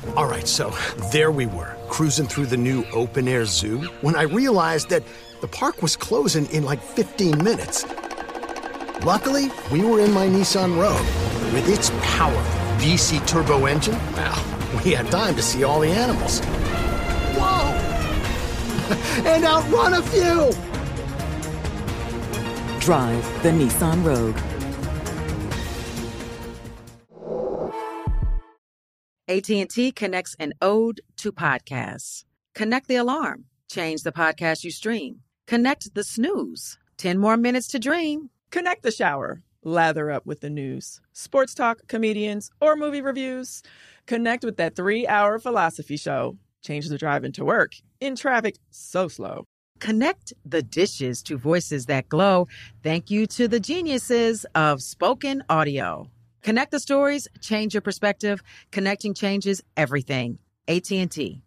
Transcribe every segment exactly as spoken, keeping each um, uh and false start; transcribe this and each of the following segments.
All right, so there we were, cruising through the new open-air zoo, when I realized that the park was closing in like fifteen minutes. Luckily, we were in my Nissan Rogue. With its powerful V C turbo engine, well, we had time to see all the animals. Whoa! And outrun a few! Drive the Nissan Rogue. A T and T connects an ode to podcasts. Connect the alarm. Change the podcast you stream. Connect the snooze. ten more minutes to dream. Connect the shower. Lather up with the news. Sports talk, comedians, or movie reviews. Connect with that three-hour philosophy show. Change the drive into work. In traffic so slow. Connect the dishes to voices that glow. Thank you to the geniuses of spoken audio. Connect the stories, change your perspective. Connecting changes everything. A T and T.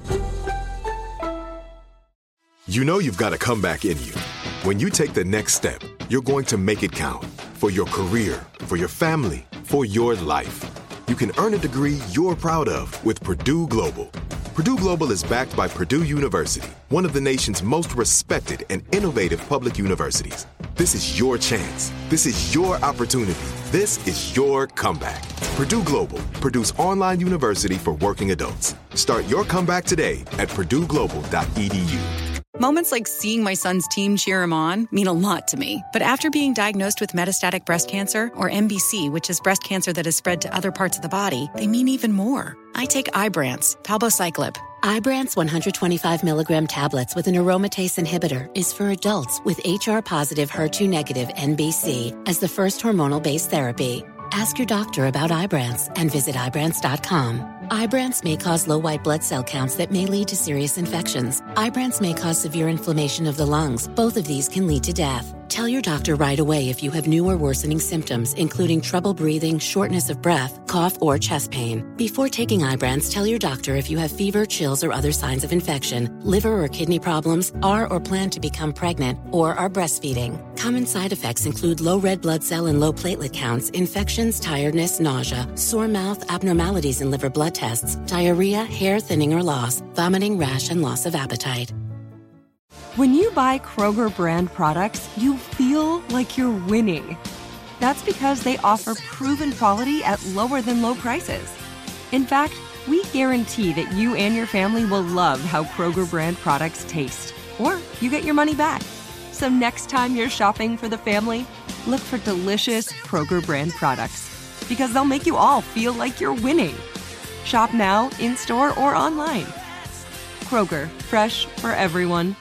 You know you've got a comeback in you. When you take the next step, you're going to make it count. For your career, for your family, for your life. You can earn a degree you're proud of with Purdue Global. Purdue Global is backed by Purdue University, one of the nation's most respected and innovative public universities. This is your chance. This is your opportunity. This is your comeback. Purdue Global, Purdue's online university for working adults. Start your comeback today at purdue global dot e d u. Moments like seeing my son's team cheer him on mean a lot to me. But after being diagnosed with metastatic breast cancer, or M B C, which is breast cancer that has spread to other parts of the body, they mean even more. I take Ibrance, palbociclib. Ibrance one hundred twenty-five milligram tablets with an aromatase inhibitor is for adults with H R-positive, H E R two negative M B C as the first hormonal-based therapy. Ask your doctor about Ibrance and visit Ibrance dot com. Ibrance may cause low white blood cell counts that may lead to serious infections. Ibrance may cause severe inflammation of the lungs. Both of these can lead to death. Tell your doctor right away if you have new or worsening symptoms, including trouble breathing, shortness of breath, cough, or chest pain. Before taking Ibrance, tell your doctor if you have fever, chills, or other signs of infection, liver or kidney problems, are or plan to become pregnant, or are breastfeeding. Common side effects include low red blood cell and low platelet counts, infections, tiredness, nausea, sore mouth, abnormalities in liver blood tests, diarrhea, hair thinning or loss, vomiting, rash, and loss of appetite. When you buy Kroger brand products, you feel like you're winning. That's because they offer proven quality at lower than low prices. In fact, we guarantee that you and your family will love how Kroger brand products taste, or you get your money back. So next time you're shopping for the family, look for delicious Kroger brand products, because they'll make you all feel like you're winning. Shop now, in-store, or online. Kroger, fresh for everyone.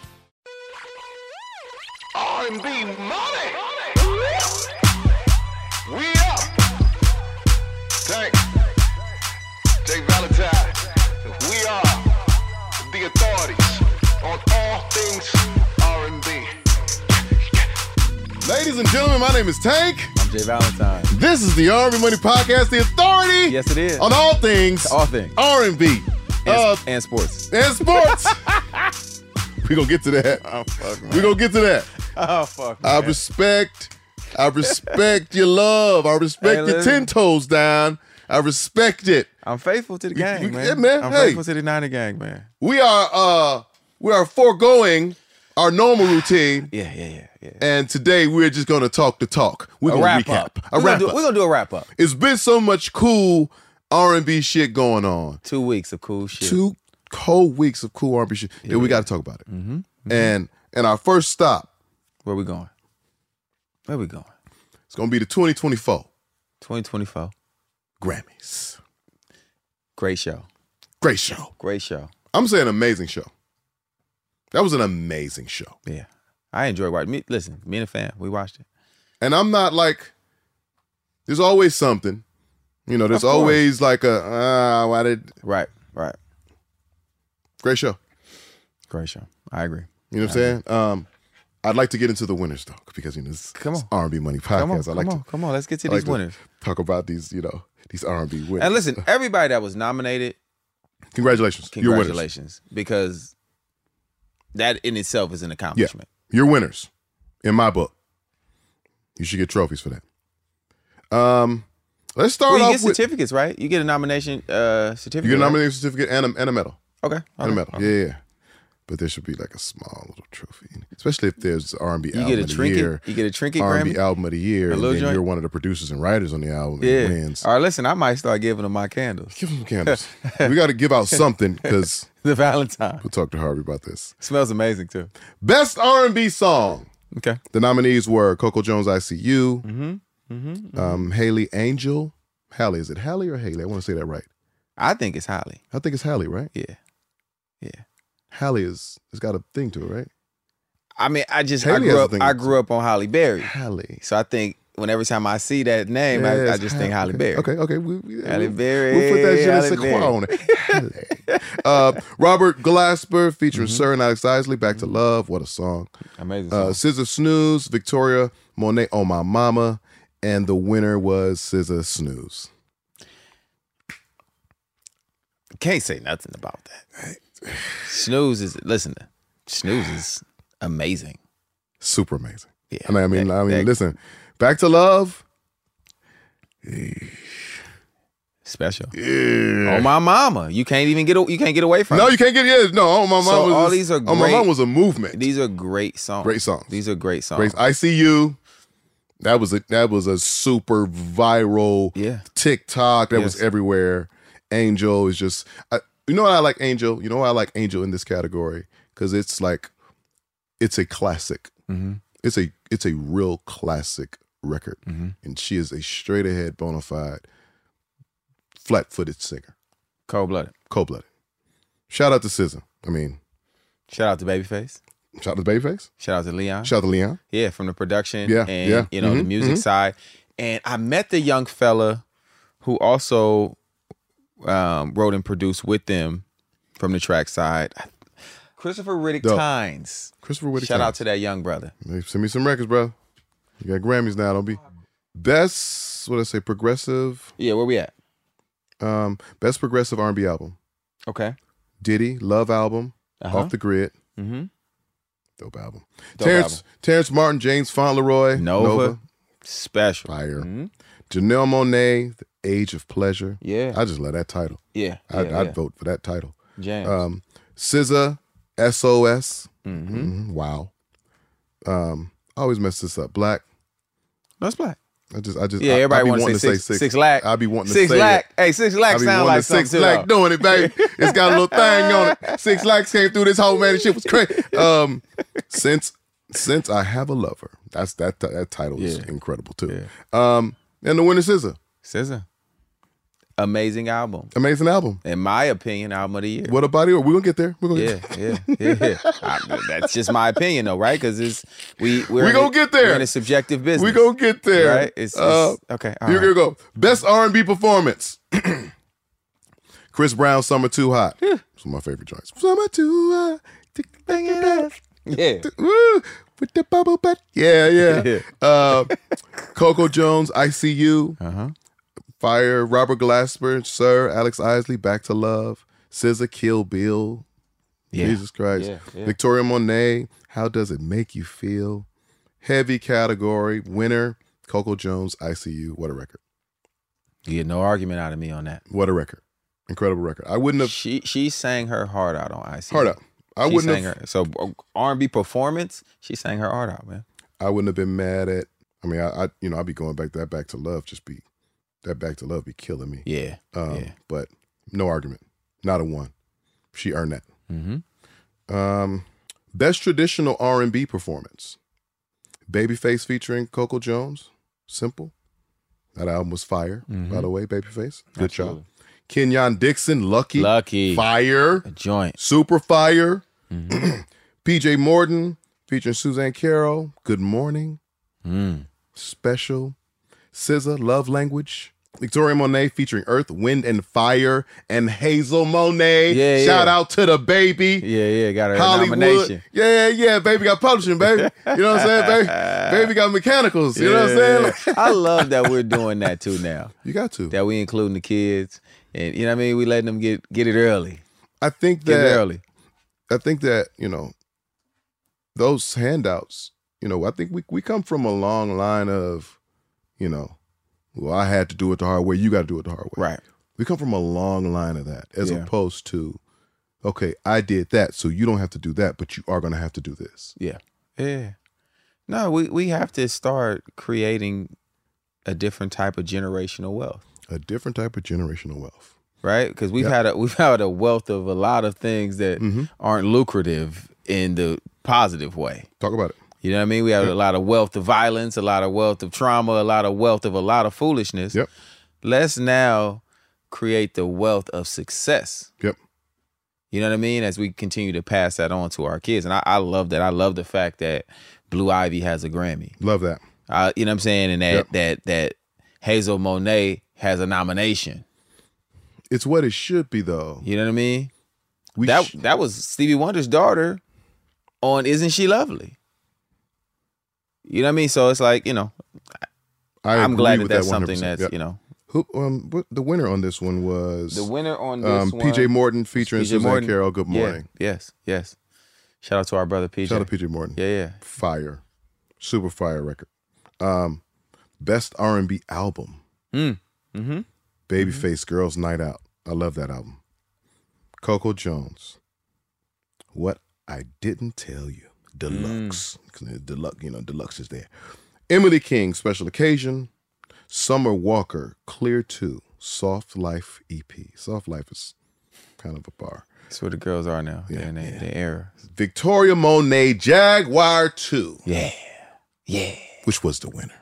R and B money. We up. Tank. Jay Valentine. We are the authorities on all things R and B. Ladies and gentlemen, my name is Tank. I'm Jay Valentine. This is the R and B Money Podcast, the authority. Yes, it is. On all things. All things. R and B. And, uh, and sports. And sports. We're going to get to that. Oh, fuck, man. We're going to get to that. Oh, fuck, man. I respect, I respect your love. I respect Hey, your listen. ten toes down. I respect it. I'm faithful to the gang, man. Yeah, man. I'm Hey. faithful to the Niner gang, man. We are, uh, we are foregoing our normal routine. Yeah, yeah, yeah, yeah. And today we're just going to talk the talk. We're A going wrap to recap. up. A We're wrap gonna do, up. We're going to do a wrap up. It's been so much cool R and B shit going on. Two weeks of cool shit. Two whole weeks of cool R and B shit. Yeah, Yeah, we yeah. got to talk about it. Mm-hmm. Mm-hmm. And and our first stop, Where we going? Where we going? it's going to be the twenty twenty-four twenty twenty-four. Grammys. Great show. Great show. Great show. I'm saying amazing show. That was an amazing show. Yeah. I enjoy watching. Me, listen, me and the fam, we watched it. And I'm not like, there's always something. You know, there's Of course. always like a, ah, why did. Right, right. Great show. Great show. I agree. You know what I'm saying? Um, I'd like to get into the winners, though, because, you know, this Come on. R and B Money Podcast. Come on, I come like on, to, come on. Let's get to I like these to winners. talk about these, you know, these R and B winners. And listen, everybody that was nominated, Congratulations. You're winners. congratulations. Because that in itself is an Yeah. accomplishment. You're winners. In my book. You should get trophies for that. Um, Let's start well, you off get with certificates, right? You get a nomination uh, certificate. you get a right? nomination certificate and a, and a medal. Okay. okay. And a medal. okay. Yeah, yeah. But there should be like a small little trophy, especially if there's R and B You album get a of the trinket. year. You get a trinket R and B Grammy. album of the year, A and little then joint? you're one of the producers and writers on the album. And Yeah. it wins. All right, listen, I might start giving them my candles. Give them some candles. We got to give out something because The Valentine. we'll talk to Harvey about this. Smells amazing, too. Best R and B song. Okay. The nominees were Coco Jones' I See You, Mm-hmm. Mm-hmm. um, Haley Angel. Halle, is it Halle or Haley? I want to say that right. I think it's Holly. I think it's Halle, right? Yeah. Yeah. Halle is has got a thing to it, right? I mean, I just Haley I has grew a up thing I to- grew up on Holly Berry. Halle. So I think whenever time I see that name, I, I Yes, just think Halle. Holly okay. Berry. Okay, okay. We, we, Halle we'll, Berry. We'll put that je ne Halle sais quoi Berry. on it. Halle. uh, Robert Glasper featuring Mm-hmm. Sir and Alex Isley, Back to Love. What a song. Amazing. Uh, song. S Z A Snooze, Victoria Monet, Oh My Mama. And the winner was S Z A Snooze. Can't say nothing about that. Snooze is listen. Snooze is amazing. Super amazing. Yeah. And I mean, that- I mean, that- listen, Back to Love. special. Yeah. Oh my mama, you can't even get a- you can't get away from. No, it. you can't get it. No, Oh My Mama. So was all just- these are Oh My great- Mama was a movement. These are great songs. Great songs. These are great songs. Great. I See You. That was a that was a super viral Yeah. TikTok that was Yes. everywhere. Angel is just I, you know why I like Angel. You know why I like Angel in this category because it's like it's a classic. Mm-hmm. It's a it's a real classic record, Mm-hmm. and she is a straight ahead, bona fide, flat footed singer, Cold blooded. cold blooded. Shout out to S Z A. I mean, Shout out to Babyface. shout out to Babyface. Shout out to Leon. Shout out to Leon. Yeah, from the production Yeah, and yeah. you know the Mhm, music mhm. side. And I met the young fella who also um, wrote and produced with them from the track side. Christopher Riddick Dope. Tynes. Christopher Whittaker. Shout out to that young brother. Hey, send me some records, bro. You got Grammys now. Don't be best. What did I say? Progressive. Yeah, where we at? Um, best progressive R and B album. Okay. Diddy Love album. Uh-huh. Off the Grid. Mm-hmm. Dope album. Dope Terrence album. Terrence Martin, James Fauntleroy. Nova. Special. Fire. Mhm. Janelle Monáe, The Age of Pleasure. Yeah. I just love that title. Yeah. I'd, yeah, I'd yeah. vote for that title. James. Um, S Z A, S O S. mm-hmm. Mhm, wow. Um, I always mess this up. Black. That's black. I just, I just, Yeah, I, everybody I be wants wanting to say six, six lakh. I be wanting to six say lakh. it. Hey, six I lakh be sound wanting like to six something lakh too, though. doing it, baby. It's got a little thing on it. Six lakhs came through this whole man. And shit was crazy. Um, since since I have a lover, that's that that title is Yeah. incredible too. Um, and the winner is S Z A. S Z A. Amazing album. Amazing album. In my opinion, album of the year. What about it? We're gonna get there. We're gonna Yeah, get yeah, yeah. yeah. I, that's just my opinion, though, right? Because it's we we're We in gonna a- get there. We're in a subjective business. We gonna get there. right? It's, it's Uh, okay. all Here right. we go. Best R and B performance. Chris Brown, Summer Too Hot. It's one of my favorite joints. Summer Too Hot. Bang it up. Yeah. Woo, with the bubble butt. Yeah, yeah. Yeah. Uh, Coco Jones, I See You. Uh huh. Fire, Robert Glasper, Sir, Alex Isley, Back to Love. S Z A, Kill Bill. Yeah. Jesus Christ. Yeah, yeah. Victoria Monet, How Does It Make You Feel? Heavy category. Winner, Coco Jones, I See You. What a record. You get no argument out of me on that. What a record. Incredible record. I wouldn't have. She she sang her heart out on I C. Heart out. I She wouldn't sang have. her. So R and B performance, she sang her heart out, man. I wouldn't have been mad at. I mean, I, I you know, I'd be going back to that Back to Love. Just be that Back to Love be killing me. Yeah. Um, yeah. But no argument. Not a one. She earned that. Mm-hmm. Um, best traditional R and B performance. Babyface featuring Coco Jones. Simple. That album was fire, Mm-hmm. by the way, Babyface. Good Absolutely. job. Kenyon Dixon, Lucky. Lucky. Fire. A joint. Super fire. Mm-hmm. P J Morton featuring Suzanne Carroll. Good Morning. Mm. Special. S Z A, Love Language. Victoria Monet featuring Earth, Wind, and Fire. And Hazel Monet. Yeah, Shout yeah. out to the baby. Yeah, yeah. Got her Hollywood. nomination. Yeah, yeah, baby got publishing, baby. You know what I'm saying? Baby, baby got mechanicals. You know what I'm saying? Like, I love that we're doing that too now. you got to. That we including the kids, and you know what I mean. We letting them get get it early. I think Get it that early. I think that, you know, those handouts, you know, I think we we come from a long line of, you know, well, I had to do it the hard way. You got to do it the hard way. Right. We come from a long line of that, as Yeah. opposed to, okay, I did that, so you don't have to do that, but you are going to have to do this. Yeah. Yeah. No, we, we have to start creating a different type of generational wealth. A different type of generational wealth. Right? Because we've Yep. had a we've had a wealth of a lot of things that Mm-hmm. aren't lucrative in the positive way. Talk about it. You know what I mean? We have a lot of wealth of violence, a lot of wealth of trauma, a lot of wealth of a lot of foolishness. Yep. Let's now create the wealth of success. Yep. You know what I mean? As we continue to pass that on to our kids. And I, I love that. I love the fact that Blue Ivy has a Grammy. Love that. Uh, you know what I'm saying? And that Yep. that that Hazel Monet has a nomination. It's what it should be, though. You know what I mean? We that sh- that was Stevie Wonder's daughter on Isn't She Lovely? You know what I mean? So it's like, you know, I I'm agree glad that with that's that something one hundred percent. that's, Yep. you know. Who, um, what, the winner on this one was The winner on this um, one. P J Morton featuring P J Suzanne Morton. Carroll. Good Yeah. morning. Yes, yes. Shout out to our brother P J. Shout out to P J Morton. Yeah, yeah. Fire. Super fire record. Um, best R and B album. Mm. Mm-hmm. Babyface Girls Night Out. I love that album. Coco Jones. What I Didn't Tell You. Deluxe. Mm. Deluxe, you know, Deluxe is there. Emily King, Special Occasion. Summer Walker, Clear two. Soft Life E P. Soft Life is kind of a bar. That's where the girls are now. Yeah, They're in their, yeah. their era. Victoria Monet, Jaguar two. Yeah. Yeah. Which was the winner.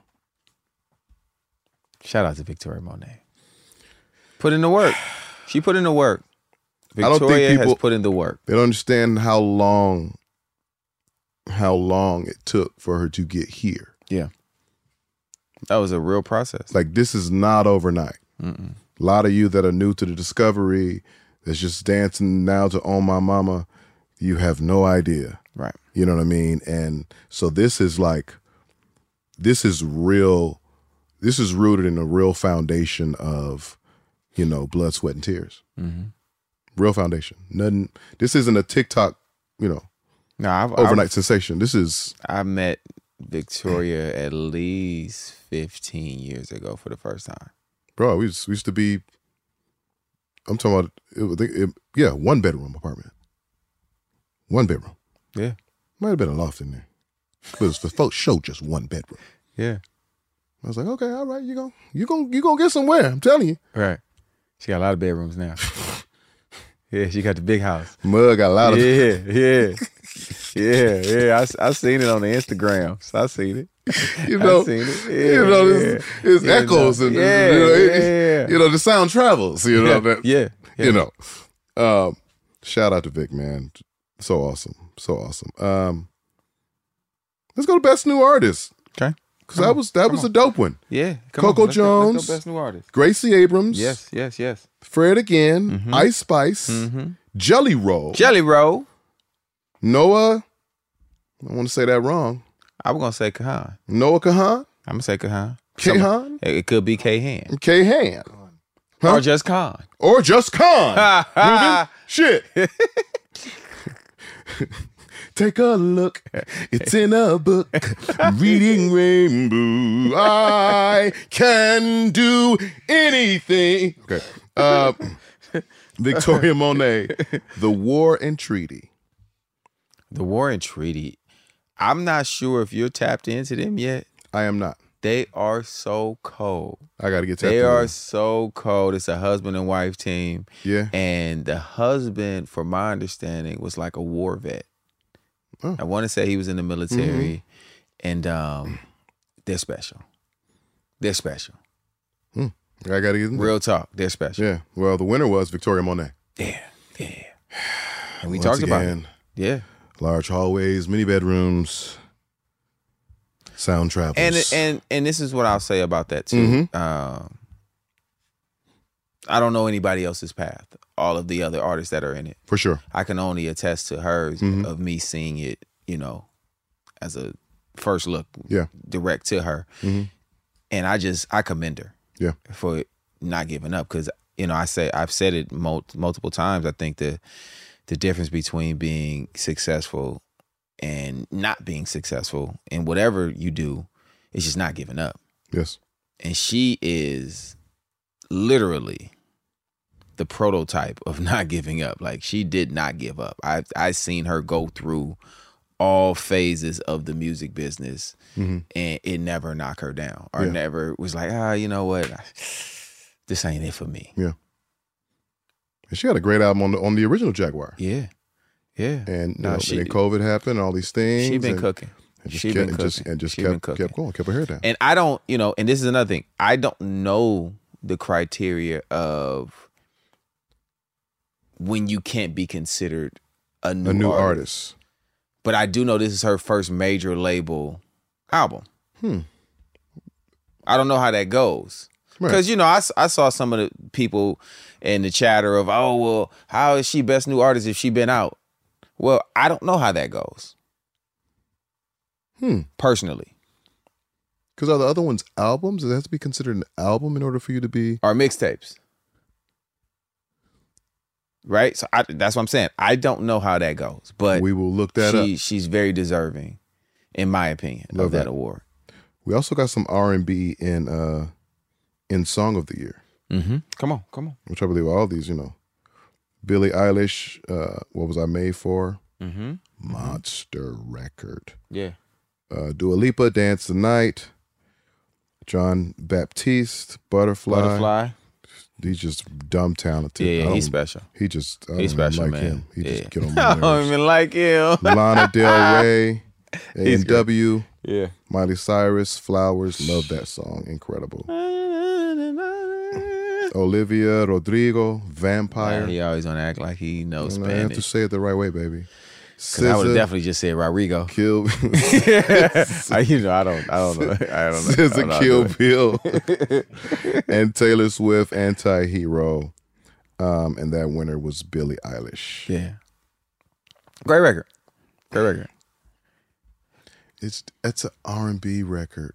Shout out to Victoria Monet. Put in the work. She put in the work. I don't think Victoria people- has put in the work. They don't understand how long how long it took for her to get here. Yeah. That was a real process. Like, this is not overnight. Mm-mm. A lot of you that are new to the discovery, that's just dancing now to On My Mama, you have no idea. Right. You know what I mean? And so this is like, this is real, this is rooted in a real foundation of, you know, blood, sweat, and tears. Mm-hmm. Real foundation. Nothing, this isn't a TikTok, you know, No, I've, overnight I've, sensation. This is, I met Victoria at least fifteen years ago for the first time. bro, we used, we used to be, I'm talking about, it, it, yeah, one bedroom apartment. One bedroom. Yeah. Might have been a loft in there. But it was for folks show just one bedroom. Yeah. I was like, okay, all right, you going you gonna, you gonna get somewhere, I'm telling you. Right. She got a lot of bedrooms now. Yeah, she got the big house. Mud got a lot of, Yeah, yeah. Yeah, yeah. I, I seen it on the Instagram. So I seen it. you know, I seen it. Yeah, you know, yeah. it's, it's Yeah, echoes no. and, Yeah, you know, it- yeah. you know, the sound travels, you know, Yeah, that, yeah, yeah. you know. Um, shout out to Vic, man. So awesome. So awesome. Um, let's go to Best New Artist. Okay. Because that was, that was a dope one. Yeah. Come Coco on. Let's go- let's Jones. go Best New Artist. Gracie Abrams. Yes, yes, yes. Fred again. Mhm. Ice Spice. Mm-hmm. Jelly Roll. Jelly Roll. Noah. I want to say that wrong. I was gonna say Kahan. Noah Kahan. I'm gonna say Kahan. Kahan. It could be Kahan. K Han. Huh? Or just Khan. Or just Khan. Ha, ha. Ruben? Shit. Take a look. It's in a book. Reading Rainbow. I can do anything. Okay. Uh, Victoria Monet. The War and Treaty. The War and Treaty. I'm not sure if you're tapped into them yet. I am not. They are so cold. I got to get tapped They into are them. so cold. It's a husband and wife team. Yeah. And the husband, from my understanding, was like a war vet. Oh. I want to say he was in the military. Mhm. And um, they're special. They're special. Hmm. I got to get into Real talk. They're special. Yeah. Well, the winner was Victoria Monet. Yeah. Yeah. And we Once talked about it. again, Yeah. large hallways, many bedrooms, sound travels. And and and this is what I'll say about that too. Mhm. Um, I don't know anybody else's path. All of the other artists that are in it, for sure. I can only attest to hers Mhm. of me seeing it. You know, as a first look, Yeah. direct to her, Mhm. and I just I commend her. Yeah. For not giving up, because you know I say I've said it mul- multiple times. I think the the difference between being successful and not being successful in whatever you do is just not giving up. Yes. And she is literally the prototype of not giving up. Like, she did not give up. I I seen her go through all phases of the music business, mm-hmm. and it never knocked her down, or yeah. never was like, ah, you know what, this ain't it for me. Yeah. And she had a great album on the on the original Jaguar. Yeah, yeah. And you no, know, she, and then COVID happened, and all these things. She been and, cooking. And just she kept, been and cooking. Just, and just she kept, kept going, kept her hair down. And I don't, you know, and this is another thing. I don't know the criteria of when you can't be considered a new, a new artist. artist. But I do know this is her first major label album. Hmm. I don't know how that goes. Because, right. you know, I, I saw some of the people in the chatter of, oh, well, how is she best new artist if she been out? Well, I don't know how that goes. Hmm. Personally. Because are the other ones albums? Does it have to be considered an album in order for you to be... Or mixtapes. Right? So I, that's what I'm saying. I don't know how that goes. But we will look that she, up. She's very deserving, in my opinion, Love of that, that award. We also got some R and B in uh, in Song of the Year. Mm-hmm. Come on, come on. Which I believe all these, you know. Billie Eilish, uh, What Was I Made For? Mm-hmm. Monster record. Yeah. Uh, Dua Lipa, Dance the Night. John Baptiste, Butterfly. Butterfly. He's just dumb talented. Yeah, he's special. He just, I don't he's special, like man. him. He yeah. just get on my nerves. I don't even like him. Lana Del Rey, A and W. Yeah. Miley Cyrus, Flowers. Love that song. Incredible. Olivia Rodrigo, Vampire. Man, he always want to act like he knows and Spanish. I have to say it the right way, baby. Because I would have definitely just said Rodrigo. Kill. I, you know, I don't, I don't know. I don't know. S Z A, Kill Bill, and Taylor Swift, Anti-Hero, um, and that winner was Billie Eilish. Yeah, great record, great record. It's it's an R and B record.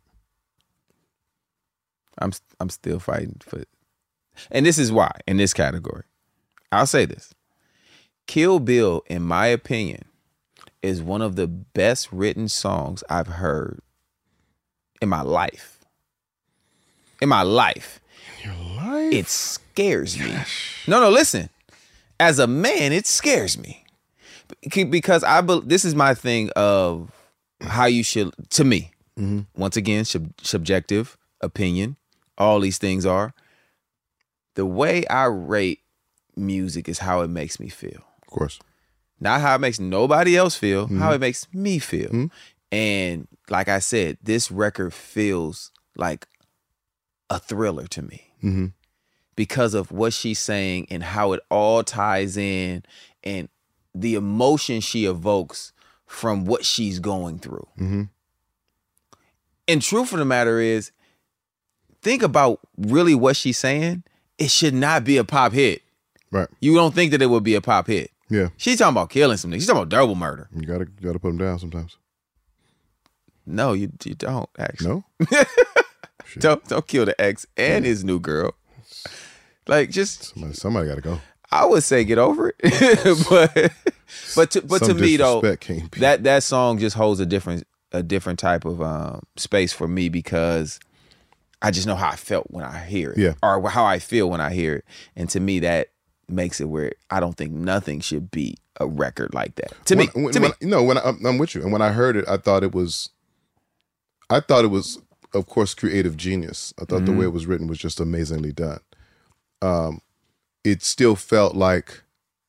I'm I'm still fighting for it, and this is why in this category, I'll say this: Kill Bill, in my opinion, is one of the best written songs I've heard in my life. In my life. In your life? It scares me. No, no, listen. As a man, it scares me. Because I be, this is my thing of how you should, to me, mm-hmm. once again, sub, subjective opinion, all these things are. The way I rate music is how it makes me feel. Of course. Not how it makes nobody else feel, mm-hmm. how it makes me feel. Mm-hmm. And like I said, this record feels like a thriller to me mm-hmm. because of what she's saying and how it all ties in and the emotion she evokes from what she's going through. Mm-hmm. And truth of the matter is, think about really what she's saying. It should not be a pop hit. Right. You don't think that it would be a pop hit. Yeah. She's talking about killing some niggas. She's talking about double murder. You gotta gotta put them down sometimes. No, you you don't actually. No. don't don't kill the ex and his new girl. Like just somebody, somebody gotta go. I would say get over it, but but to, but Some to me though, can't be. that that song just holds a different a different type of um, space for me because I just know how I felt when I hear it, yeah. or how I feel when I hear it, and to me that makes it where I don't think nothing should be a record like that. To when, me, when, to when, me, no, when I, I'm with you, and when I heard it, I thought it was, I thought it was, of course, creative genius. I thought mm-hmm. the way it was written was just amazingly done. Um, it still felt like,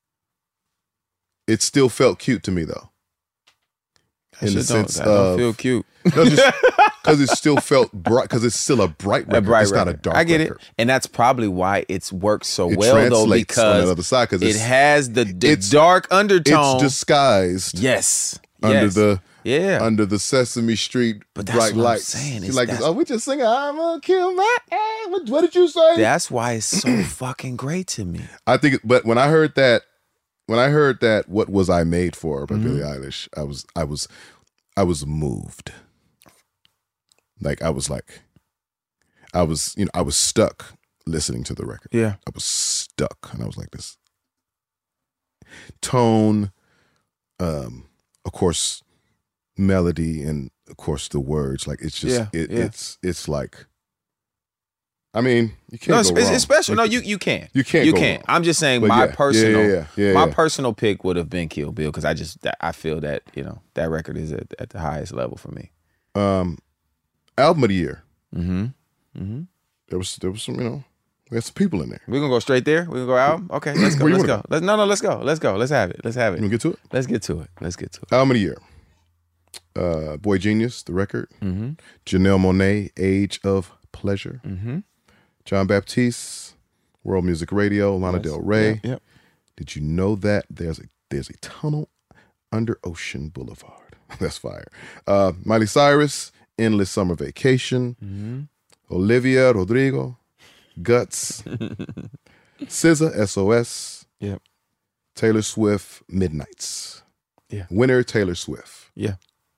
it still felt cute to me though. In the sense of, don't feel cute. No, just because it still felt bright. Because it's still a bright record. A bright it's record. Not a dark. I get record. it, and that's probably why it's worked so it well though, because on the other side, it has the, the dark undertone. It's disguised. Yes, under yes. the yeah under the Sesame Street but that's bright what lights. I'm saying. You're like, oh, we just singing. I'm gonna kill my. Eh. What, what did you say? That's why it's so fucking great to me. I think, but when I heard that, when I heard that, what was I made for by mm-hmm. Billie Eilish? I was, I was. I was moved. Like I was like, I was, you know, I was stuck listening to the record. Yeah. I was stuck. And I was like this. Tone, um, of course, melody, and of course the words. Like it's just yeah, it, yeah. it's it's like I mean, you can't No, go it's, wrong. it's special. No, Like, you you can't. You can't You go can't. wrong. I'm just saying But my yeah, personal yeah, yeah, yeah, my yeah. personal pick would have been Kill Bill because I just that- I feel that you know that record is at, at the highest level for me. Um, album of the year. Mm-hmm. Mm-hmm. There was there was some, you know, we had some people in there. We're gonna go straight there. We're gonna go album. Okay, let's go. Where you Let's wanna go. Let's, no, no, let's go. Let's go. Let's have it. Let's have it. You wanna get to it? Let's get to it. Let's get to it. Album of the year. Uh, Boy Genius, the record. Mm-hmm. Janelle Monáe, Age of Pleasure. Mm-hmm. John Baptiste, World Music Radio. Lana Yes. Del Rey. Yep, yep. Did you know that there's a there's a tunnel under Ocean Boulevard? That's fire. Uh, Miley Cyrus, Endless Summer Vacation. Mm-hmm. Olivia Rodrigo, Guts. S Z A, S O S. Yep. Taylor Swift, Midnights. Yeah. Winner, Taylor Swift. Yeah.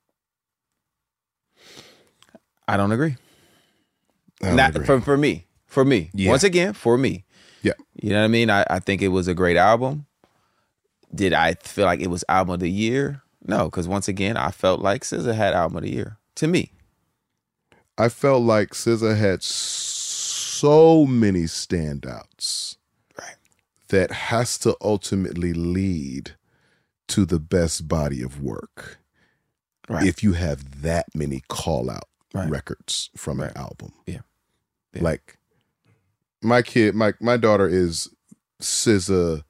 I don't agree. I don't Not agree. for for me. For me. Yeah. Once again, for me. Yeah. You know what I mean? I, I think it was a great album. Did I feel like it was album of the year? No, because once again, I felt like S Z A had album of the year. To me. I felt like S Z A had so many standouts Right. that has to ultimately lead to the best body of work. Right. If you have that many call out Right. records from Right. an album. Yeah. Yeah. Like my kid, my my daughter is S Z A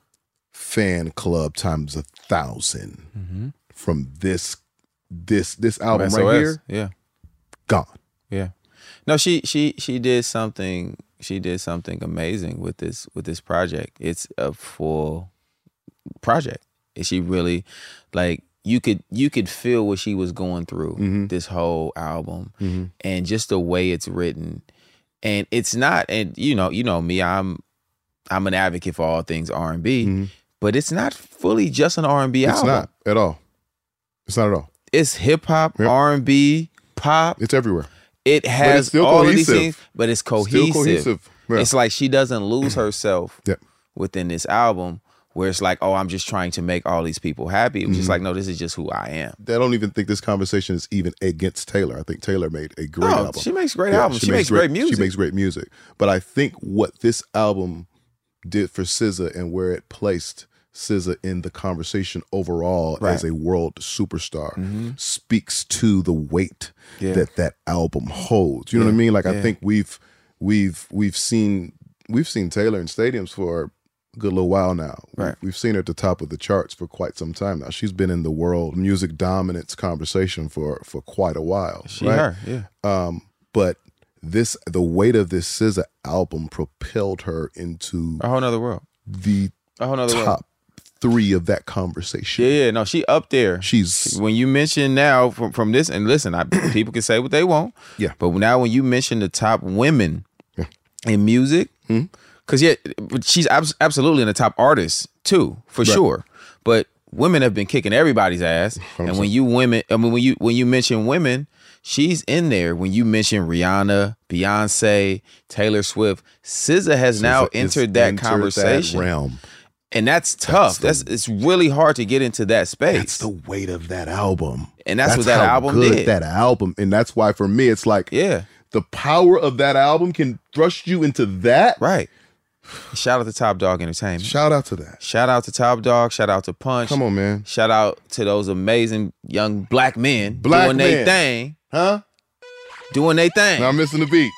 fan club times a thousand Mm-hmm. from this this this album S right O S. here. Yeah. Gone. Yeah. No, she she she did something she did something amazing with this with this project. It's a full project. And she really like you could you could feel what she was going through Mm-hmm. this whole album Mm-hmm. and just the way it's written. And it's not and you know, you know me, I'm I'm an advocate for all things R and B, Mhm. but it's not fully just an R and B It's album. not at all. It's not at all. It's hip hop, Yep. R and B, pop. It's everywhere. It has still all of these cohesive. things, but it's cohesive. Still cohesive. Yeah. It's like she doesn't lose herself Yep. within this album, where it's like, oh, I'm just trying to make all these people happy. It was Mm-hmm. just like, no, this is just who I am. I don't even think this conversation is even against Taylor. I think Taylor made a great No, album. she makes great albums. She makes great music. She makes great music. But I think what this album did for S Z A and where it placed S Z A in the conversation overall Right. as a world superstar Mm-hmm. speaks to the weight Yeah. that that album holds. You know what I Yeah. mean? Like I Yeah. think we've we've we've seen we've seen Taylor in stadiums for a good little while now. We've- Right. We've seen her at the top of the charts for quite some time now. She's been in the world music dominance conversation for for quite a while. She, right? her, yeah. Um, but this the weight of this S Z A album propelled her into A whole nother world. the A whole nother world. top three of that conversation. Yeah, yeah, no, she up there. She's When you mention now from, from this, and listen, I, people can say what they want. Yeah. But now when you mention the top women Yeah. in music, Hmm? because yeah, but she's abs- absolutely in the top artists too, for Right. sure. But women have been kicking everybody's ass, and when you women, I mean, when you when you mention women, she's in there. When you mention Rihanna, Beyonce, Taylor Swift, S Z A has now It's entered that entered conversation. that realm. And that's tough. That's That's, the- it's really hard to get into that space. That's the weight of that album. And that's what that how album good did. That album, and that's why for me, it's like Yeah, the power of that album can thrust you into that. right. Shout out to Top Dog Entertainment. Shout out to that. Shout out to Top Dog. Shout out to Punch. Come on, man. Shout out to those amazing young black men Black doing their men. thing. Huh? Doing their thing. Now I'm missing the beat.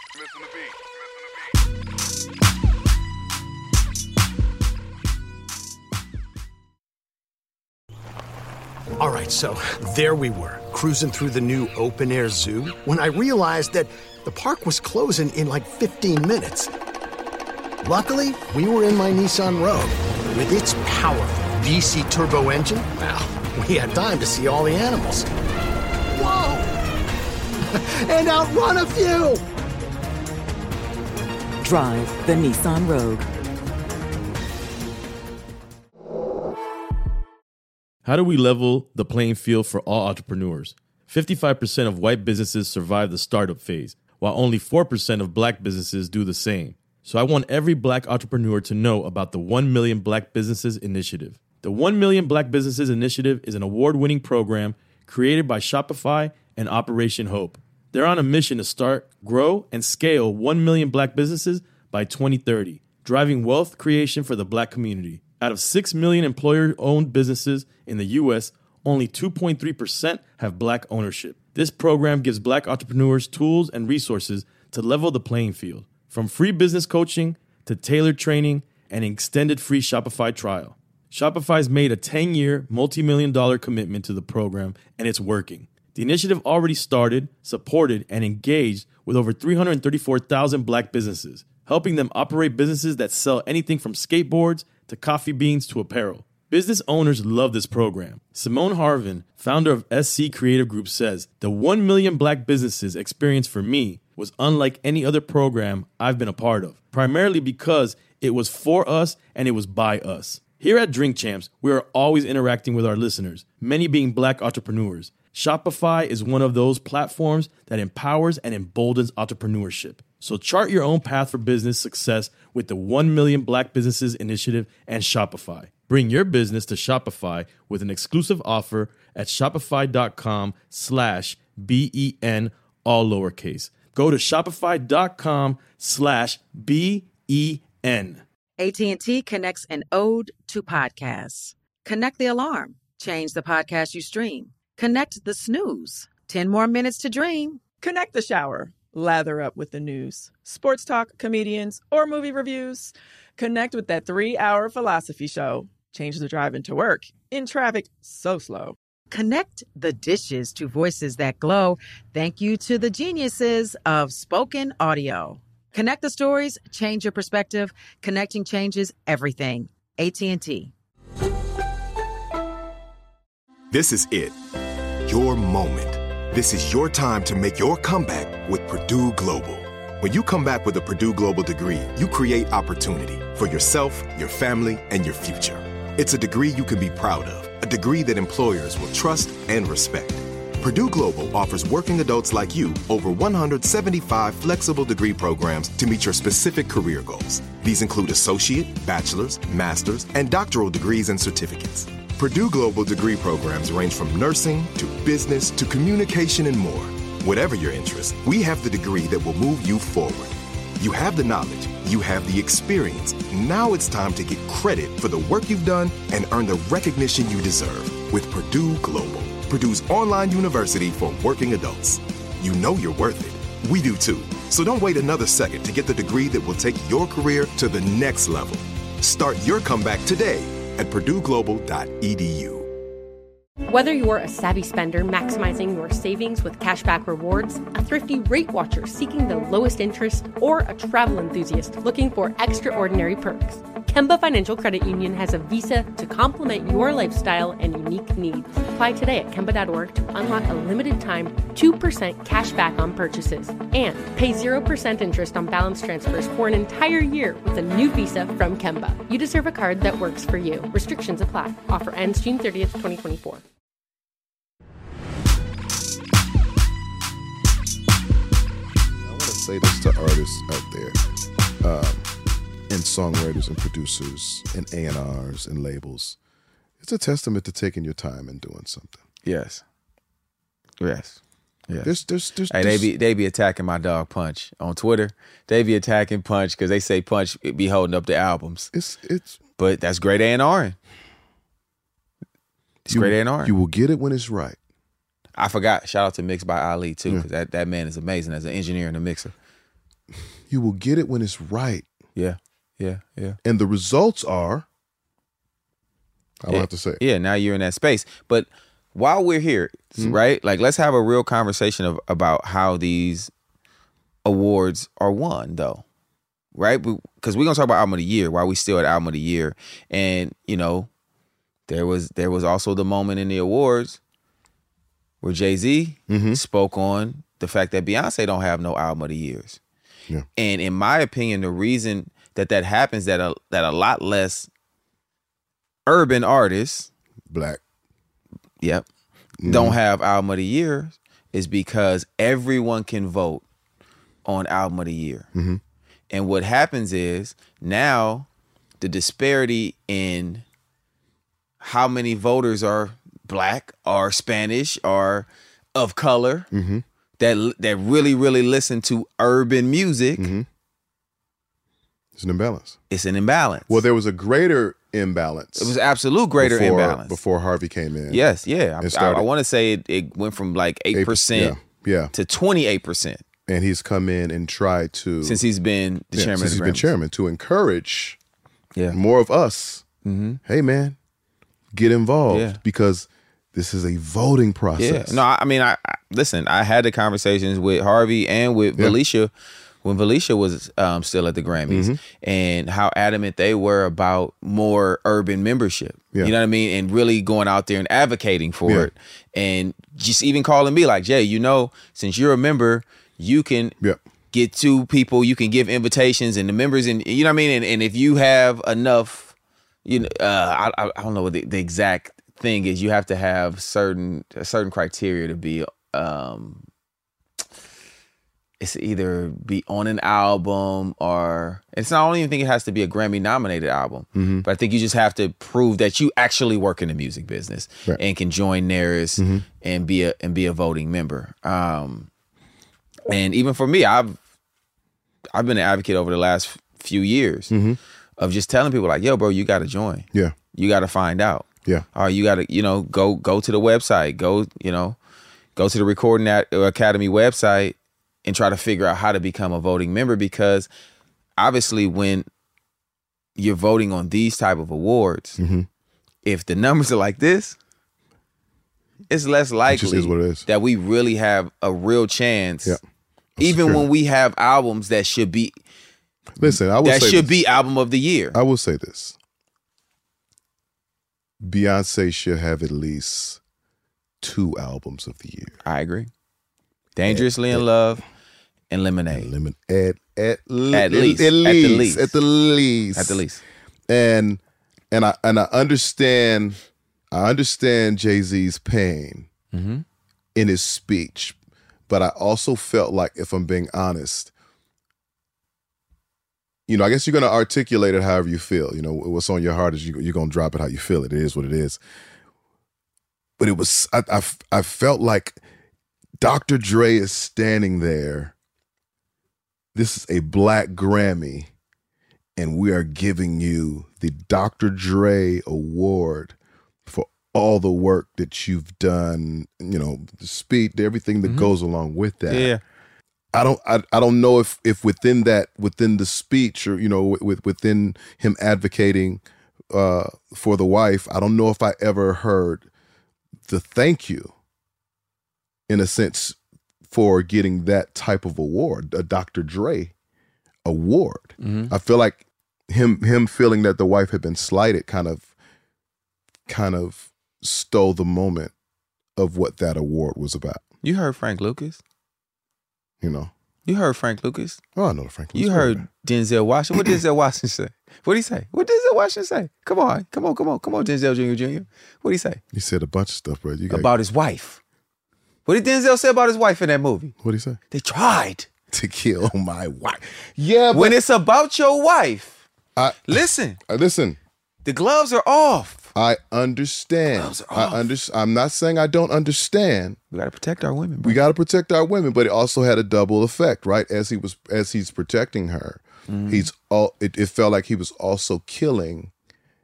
All right, so there we were, cruising through the new open air zoo when I realized that the park was closing in like fifteen minutes. Luckily, we were in my Nissan Rogue. With its powerful V C turbo engine, well, we had time to see all the animals. Whoa! And outrun a few! Drive the Nissan Rogue. How do we level the playing field for all entrepreneurs? fifty-five percent of white businesses survive the startup phase, while only four percent of black businesses do the same. So I want every black entrepreneur to know about the one million Black Businesses Initiative. The one million Black Businesses Initiative is an award-winning program created by Shopify and Operation Hope They're on a mission to start, grow, and scale one million black businesses by twenty thirty, driving wealth creation for the black community. Out of six million employer-owned businesses in the U S, only two point three percent have black ownership. This program gives black entrepreneurs tools and resources to level the playing field, from free business coaching to tailored training and an extended free Shopify trial. Shopify's made a ten-year, multi-million dollar commitment to the program, and it's working. The initiative already started, supported, and engaged with over three hundred thirty-four thousand black businesses, helping them operate businesses that sell anything from skateboards to coffee beans to apparel. Business owners love this program. Simone Harvin, founder of S C Creative Group, says, "The one million black businesses experience for me was unlike any other program I've been a part of, primarily because it was for us and it was by us." Here at Drink Champs, we are always interacting with our listeners, many being black entrepreneurs. Shopify is one of those platforms that empowers and emboldens entrepreneurship. So chart your own path for business success with the one million Black Businesses Initiative and Shopify. Bring your business to Shopify with an exclusive offer at shopify.com slash B-E-N, all lowercase. Go to shopify.com slash B-E-N. A T and T connects an ode to podcasts. Connect the alarm. Change the podcast you stream. Connect the snooze. ten more minutes to dream. Connect the shower. Lather up with the news, sports talk, comedians, or movie reviews. Connect with that three-hour philosophy show. Change the drive into work in traffic so slow. Connect the dishes to voices that glow. Thank you to the geniuses of spoken audio. Connect the stories, change your perspective. Connecting changes everything. A T and T. This is it. Your moment. This is your time to make your comeback with Purdue Global. When you come back with a Purdue Global degree, you create opportunity for yourself, your family, and your future. It's a degree you can be proud of, a degree that employers will trust and respect. Purdue Global offers working adults like you over one hundred seventy-five flexible degree programs to meet your specific career goals. These include associate, bachelor's, master's, and doctoral degrees and certificates. Purdue Global degree programs range from nursing to business to communication and more. Whatever your interest, we have the degree that will move you forward. You have the knowledge, you have the experience. Now it's time to get credit for the work you've done and earn the recognition you deserve with Purdue Global, Purdue's online university for working adults. You know you're worth it. We do too. So don't wait another second to get the degree that will take your career to the next level. Start your comeback today at purdue global dot e d u. Whether you're a savvy spender maximizing your savings with cashback rewards, a thrifty rate watcher seeking the lowest interest, or a travel enthusiast looking for extraordinary perks, Kemba Financial Credit Union has a visa to complement your lifestyle and unique needs. Apply today at kemba dot org to unlock a limited-time two percent cash back on purchases and pay zero percent interest on balance transfers for an entire year with a new visa from Kemba. You deserve a card that works for you. Restrictions apply. Offer ends June thirtieth, twenty twenty-four. Say this to artists out there, um, and songwriters and producers and A and Rs and labels. It's a testament to taking your time and doing something. Yes. Yes. Yes. There's, there's, there's, hey, there's, they be they be attacking my dog Punch on Twitter. They be attacking Punch because they say Punch be holding up the albums. It's it's. But that's great A and R. It's you, great A and R. You will get it when it's right. I forgot. Shout out to Mix by Ali too, because yeah. that, that man is amazing as an engineer and a mixer. You will get it when it's right. Yeah, yeah, yeah. And the results are, I don't yeah. have to say it. Yeah, now you're in that space. But while we're here, mm-hmm. right, like let's have a real conversation of, about how these awards are won, though, right? Because we're going to talk about Album of the Year while we still at Album of the Year. And, you know, there was there was also the moment in the awards where Jay-Z mm-hmm. spoke on the fact that Beyonce don't have no Album of the Years. Yeah. And in my opinion, the reason that that happens, that a, that a lot less urban artists, black, yep, mm-hmm. don't have Album of the Year is because everyone can vote on Album of the Year. Mm-hmm. And what happens is now the disparity in how many voters are black or Spanish or of color mm-hmm. that that really, really listen to urban music, mm-hmm. it's an imbalance. It's an imbalance. Well, there was a greater imbalance. It was absolute greater before, imbalance before Harvey came in. Yes, yeah. I, started, I, I want to say it, it went from like eight percent yeah, yeah. to twenty-eight percent. And he's come in and tried to since he's been the yeah, chairman. Since of the he's been Grammys. chairman to encourage yeah. more of us. Mm-hmm. Hey, man, get involved yeah. because this is a voting process. Yeah. No, I mean, I, I listen. I had the conversations with Harvey and with yeah. Felicia when Felicia was um, still at the Grammys, mm-hmm. and how adamant they were about more urban membership. Yeah. You know what I mean? And really going out there and advocating for yeah. it, and just even calling me like, Jay, you know, since you're a member, you can. Yeah. Get to people, you can give invitations, and the members, and you know what I mean. And, and if you have enough, you know, uh, I I don't know what the, the exact thing is. You have to have certain a certain criteria to be. Um, it's either be on an album or it's not. I don't even think it has to be a Grammy nominated album, mm-hmm. but I think you just have to prove that you actually work in the music business right. and can join theirs mm-hmm. and be a and be a voting member. Um, and even for me, I've. I've been an advocate over the last few years mm-hmm. of just telling people like, yo, bro, you got to join. Yeah. You got to find out. Yeah. Or you got to, you know, go go to the website, go, you know, go to the Recording Academy website and try to figure out how to become a voting member, because obviously when you're voting on these type of awards, mm-hmm. if the numbers are like this, it's less likely it just is what it is. that we really have a real chance. Yeah. Even secure. when we have albums that should be, listen, I will that say should this. be album of the year. I will say this: Beyonce should have at least two albums of the year. I agree. Dangerously at, in at, Love and Lemonade. And lemon, at, at, at, least, at, least, at the least, at the least, at the least. And and I and I understand, I understand Jay-Z's pain mm-hmm. in his speech. But I also felt like, if I'm being honest, you know, I guess you're going to articulate it however you feel. You know, what's on your heart is you, you're going to drop it how you feel it. It is what it is. But it was, I, I, I felt like Doctor Dre is standing there. This is a Black Grammy, and we are giving you the Doctor Dre Award for all the work that you've done, you know, the speed, everything that mm-hmm. goes along with that. Yeah. I don't, I, I don't know if, if within that, within the speech or, you know, with, within him advocating uh, for the wife, I don't know if I ever heard the thank you in a sense for getting that type of award, a Doctor Dre award. Mm-hmm. I feel like him, him feeling that the wife had been slighted kind of, kind of, stole the moment of what that award was about. You heard Frank Lucas. You know. You heard Frank Lucas. Oh, I know Frank Lucas. You heard Denzel Washington. What did Denzel Washington say? What did he say? What did Denzel Washington say? Come on. Come on, come on, come on, Denzel Junior Junior What did he say? He said a bunch of stuff, bro. You gotta... About his wife. What did Denzel say about his wife in that movie? What did he say? They tried to kill my wife. Yeah, but... when it's about your wife, I... listen. I listen. The gloves are off. I understand. I under, I'm not saying I don't understand. We got to protect our women. Bro. We got to protect our women, but it also had a double effect, right? As he was, as he's protecting her, mm. he's all. It, it felt like he was also killing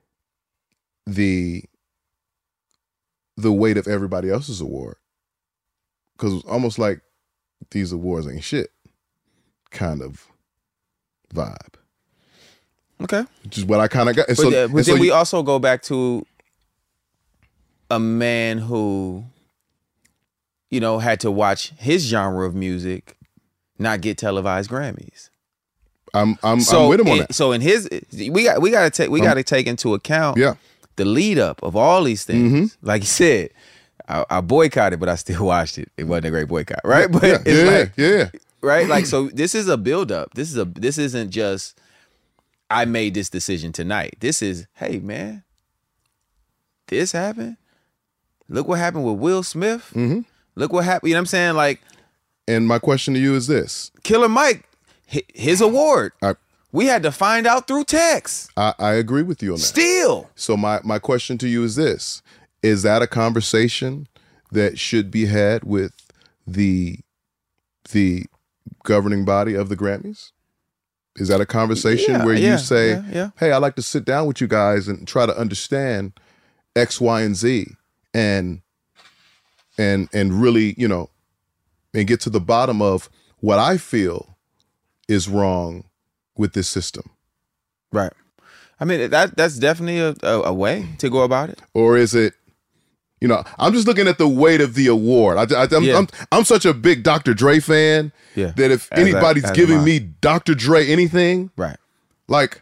the the weight of everybody else's award, because it was almost like these awards ain't shit, kind of vibe. Okay. Which is what I kind of got. But, so, uh, but so then we you, also go back to a man who, you know, had to watch his genre of music not get televised Grammys. I'm I'm, so I'm with him on in, that. So in his, we got we got to take we got to take into account yeah. the lead up of all these things. Mm-hmm. Like you said, I, I boycotted, but I still watched it. It wasn't a great boycott, right? But yeah, it's yeah, like, yeah, right. Like so, this is a build up. This is a this isn't just. I made this decision tonight. This is, hey, man, this happened. Look what happened with Will Smith. Mm-hmm. Look what happened. You know what I'm saying? Like, and my question to you is this. Killer Mike, his award, I, we had to find out through text. I, I agree with you on that. Still. So my, my question to you is this. Is that a conversation that should be had with the the governing body of the Grammys? Is that a conversation Yeah, where you yeah, say, yeah, yeah. hey, I'd like to sit down with you guys and try to understand X, Y, and Z and and and really, you know, and get to the bottom of what I feel is wrong with this system? Right. I mean, that that's definitely a, a, a way to go about it. Or is it, you know, I'm just looking at the weight of the award. I, I, I'm, Yeah. I'm I'm such a big Doctor Dre fan Yeah. that if As I- anybody's as am giving I. me Doctor Dre anything, Right. like,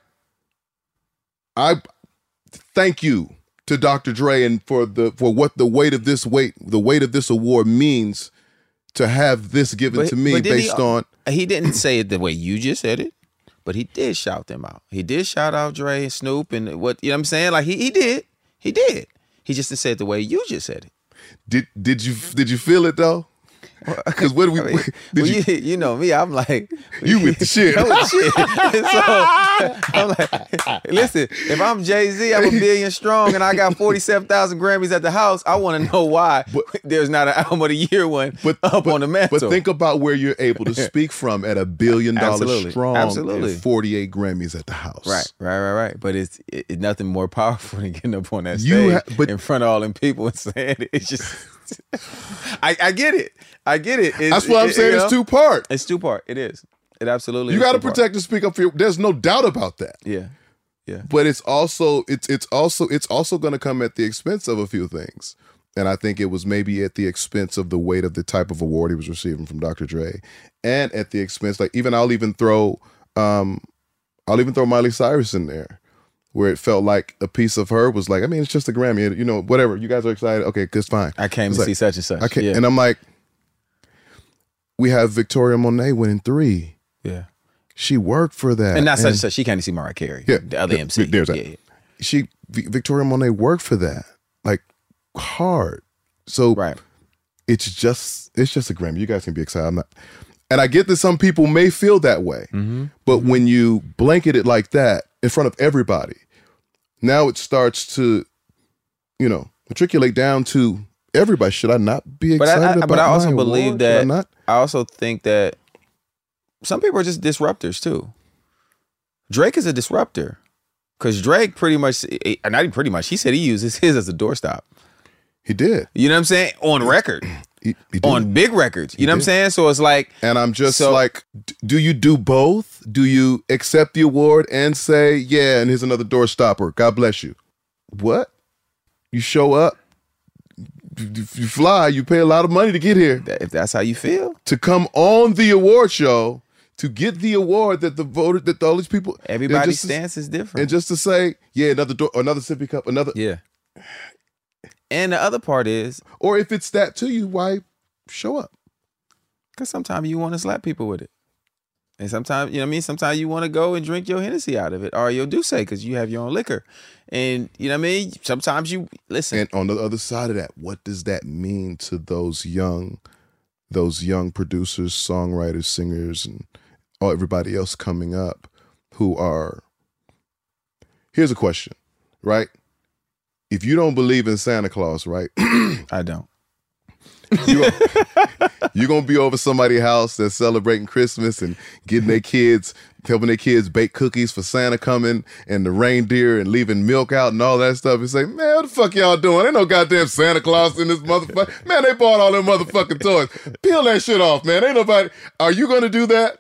I thank you to Doctor Dre and for the for what the weight of this weight the weight of this award means to have this given But- to me but did based he, on. He didn't say it the way you just said it, but he did shout them out. He did shout out Dre and Snoop and what, you know what I'm saying? Like, he, he did. He did. He just didn't say it the way you just said it. Did did you did you feel it though? Because what do we? I mean, did well, you, you, you know me, I'm like, you with the shit? I'm with shit. So I'm like, listen, if I'm Jay-Z, I'm a billion strong, and I got forty-seven thousand Grammys at the house. I want to know why But- there's not an album of the year one But- up but- on the mantle. But think about where you're able to speak from at a billion dollars Absolutely. strong Absolutely. and forty-eight Grammys at the house. Right, right, right, right. But it's it, it's nothing more powerful than getting up on that stage You ha- but- in front of all them people and saying it. It's just, I, I get it. I get it. It's, That's what I'm it- saying. you It's know? two part. It's two part. It is. It absolutely. You is got to two-part. protect and speak up for your. There's no doubt about that. Yeah, yeah. But it's also it's it's also it's also going to come at the expense of a few things. And I think it was maybe at the expense of the weight of the type of award he was receiving from Doctor Dre, and at the expense, like even I'll even throw, um, I'll even throw Miley Cyrus in there, where it felt like a piece of her was like, I mean, it's just a Grammy, you know, whatever. You guys are excited, okay, that's fine. I came It's to like, see such and such. I can't, yeah. and I'm like, we have Victoria Monet winning three. yeah. She worked for that, And not such and such. She can't even see Mariah Carey. Yeah, The other yeah, M C. there's that. Yeah, yeah. She V- Victoria Monet worked for that, like hard. So Right. it's just it's just a Grammy. You guys can be excited. I'm not, and I get that some people may feel that way, Mm-hmm. but when you blanket it like that in front of everybody, now it starts to, you know, matriculate down to everybody. Should I not be But excited I, I about but I also my believe award? Should I that not? I also think that some people are just disruptors too. Drake is a disruptor because Drake pretty much, eh, not even pretty much, he said he uses his as a doorstop. He did. You know what I'm saying? On record, He, he did. on big records. You know what I'm did. saying? So it's like, And I'm just So- like, d- do you do both? Do you accept the award and say, yeah, and here's another door stopper. God bless you. What? You show up, you you fly, you pay a lot of money to get here. if that's how you feel, To come on the award show, to get the award that the voter, that all these people, and everybody's just to- stance is different. And just to say, yeah, another door, another sippy cup, another. yeah. And the other part is, Or if it's that to you, why show up? because sometimes you want to slap people with it. And sometimes, you know what I mean? Sometimes you want to go and drink your Hennessy out of it or your Douce because you have your own liquor. And, you know what I mean? Sometimes you, listen. And on the other side of that, what does that mean to those young, those young producers, songwriters, singers, and all everybody else coming up who are? Here's a question, right? If you don't believe in Santa Claus, right? I don't. you you're gonna be over somebody's house that's celebrating Christmas and getting their kids, helping their kids bake cookies for Santa coming and the reindeer and leaving milk out and all that stuff and say, man, what the fuck y'all doing? Ain't no goddamn Santa Claus in this motherfucker. Man, they bought all them motherfucking toys. Peel that shit off, man. Ain't nobody. Are you gonna do that?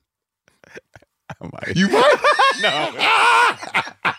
I might. You might. No.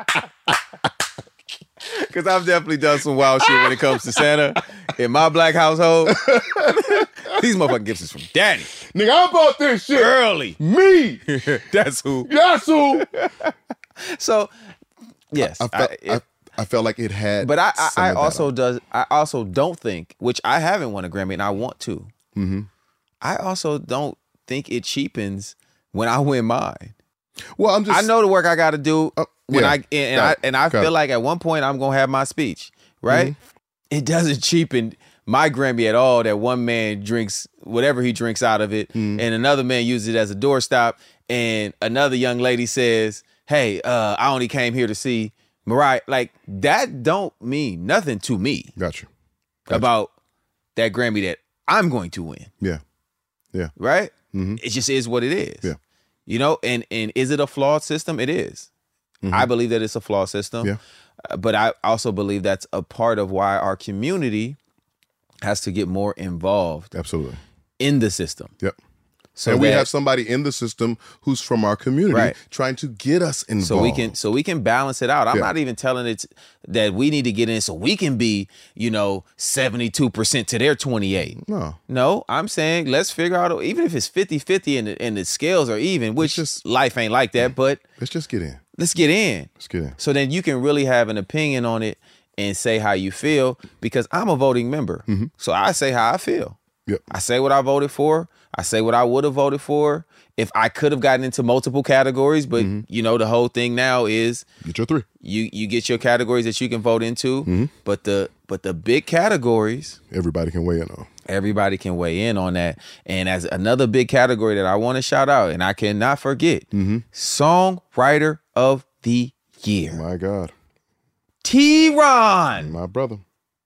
Because I've definitely done some wild shit when it comes to Santa. In my black household, these motherfucking gifts is from daddy. Nigga, I bought this shit. Early. Me. That's who. That's who. So, yes. I felt, I- I, it- I felt like it had. but I, I, some I of that also on it. does I also don't think, which I haven't won a Grammy and I want to. Mm-hmm. I also don't think it cheapens when I win mine. Well, I'm just. I know the work I got to do Uh, when yeah. I and, and Got I it. and I Got feel it. like at one point I'm gonna have my speech, right? Mm-hmm. It doesn't cheapen my Grammy at all that one man drinks whatever he drinks out of it, Mm-hmm. and another man uses it as a doorstop, and another young lady says, "Hey, uh, I only came here to see Mariah." Like that don't mean nothing to me Got you. Gotcha. about that Grammy that I'm going to win. Yeah. Yeah. Right? Mm-hmm. It just is what it is. Yeah. You know, and and is it a flawed system? It is. Mm-hmm. I believe that it's a flawed system. Yeah. Uh, but I also believe that's a part of why our community has to get more involved. Absolutely. In the system. Yep. So and we that- have somebody in the system who's from our community Right. trying to get us involved. So we can so we can balance it out. I'm Yeah. not even telling it that we need to get in so we can be, you know, seventy-two percent to their twenty-eight. No. No, I'm saying let's figure out, even if it's fifty-fifty and the, and the scales are even, which just, life ain't like that, but let's just get in. Let's get in. Let's get in. So then you can really have an opinion on it and say how you feel, because I'm a voting member. Mm-hmm. So I say how I feel. Yep. I say what I voted for. I say what I would have voted for if I could have gotten into multiple categories. But, Mm-hmm. you know, the whole thing now is get your three. You you get your categories that you can vote into. Mm-hmm. But the but the big categories, everybody can weigh in on. Everybody can weigh in on that. And as another big category that I want to shout out, and I cannot forget, Mm-hmm. Songwriter of the Year. My God. T-Ron. My brother.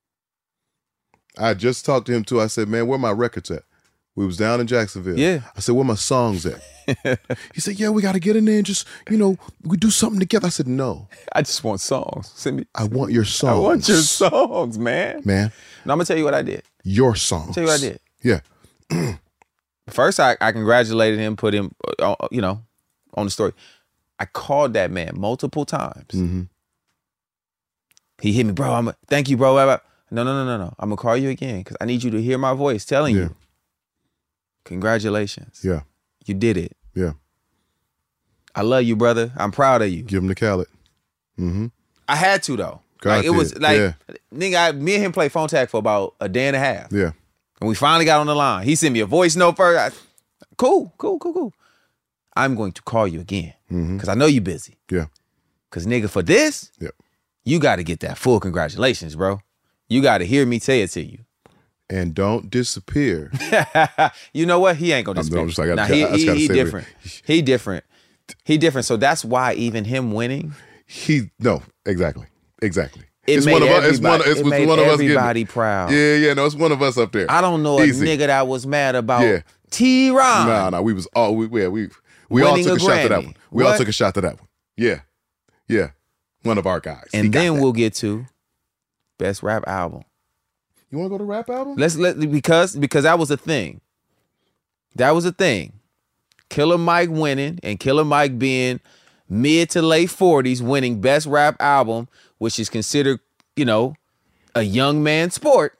I just talked to him too. I said, man, where my records at? We was down in Jacksonville. Yeah. I said, where my songs at? He said, yeah, we got to get in there and just, you know, we do something together. I said, no. I just want songs. Send me. I want your songs. I want your songs, man. Man. Now I'm going to tell you what I did. Your songs. Tell you what I did. Yeah. First, I, I congratulated him, put him, uh, you know, on the story. I called that man multiple times. Mm-hmm. He hit me, bro. I'm a, thank you, bro. No, no, no, no, no. I'm gonna call you again because I need you to hear my voice telling Yeah. you, congratulations. Yeah. You did it. Yeah. I love you, brother. I'm proud of you. Give him the Khaled. Mm-hmm. I had to though. God like it was did. like Yeah. nigga, I, me and him played phone tag for about a day and a half. Yeah. And we finally got on the line. He sent me a voice note first. I, cool, cool, cool, cool. I'm going to call you again because Mm-hmm. I know you busy. Yeah. Because nigga, for this, Yep. you got to get that full congratulations, bro. You got to hear me say it to you. And don't disappear. You know what? He ain't gonna I'm- disappear. I'm just like, I- Nah, I he, just he, gotta he say different. He different. He different. So that's why even him winning, He no, exactly. Exactly. It it's made one of us. It's one. everybody- It's it one made of us getting everybody it. proud. Yeah, yeah. No, it's one of us up there. I don't know Easy. a nigga that was mad about Yeah. T-Ron. No, no, we was all we yeah, we we all Winning took a, a shot to that Grammy. one. We all What? took a shot to that one. Yeah, yeah. One of our guys. He And got then that. we'll get to best rap album. You want to go to rap album? Let's let because because that was a thing. That was a thing. Killer Mike winning and Killer Mike being mid to late forties, winning best rap album, which is considered, you know, a young man sport.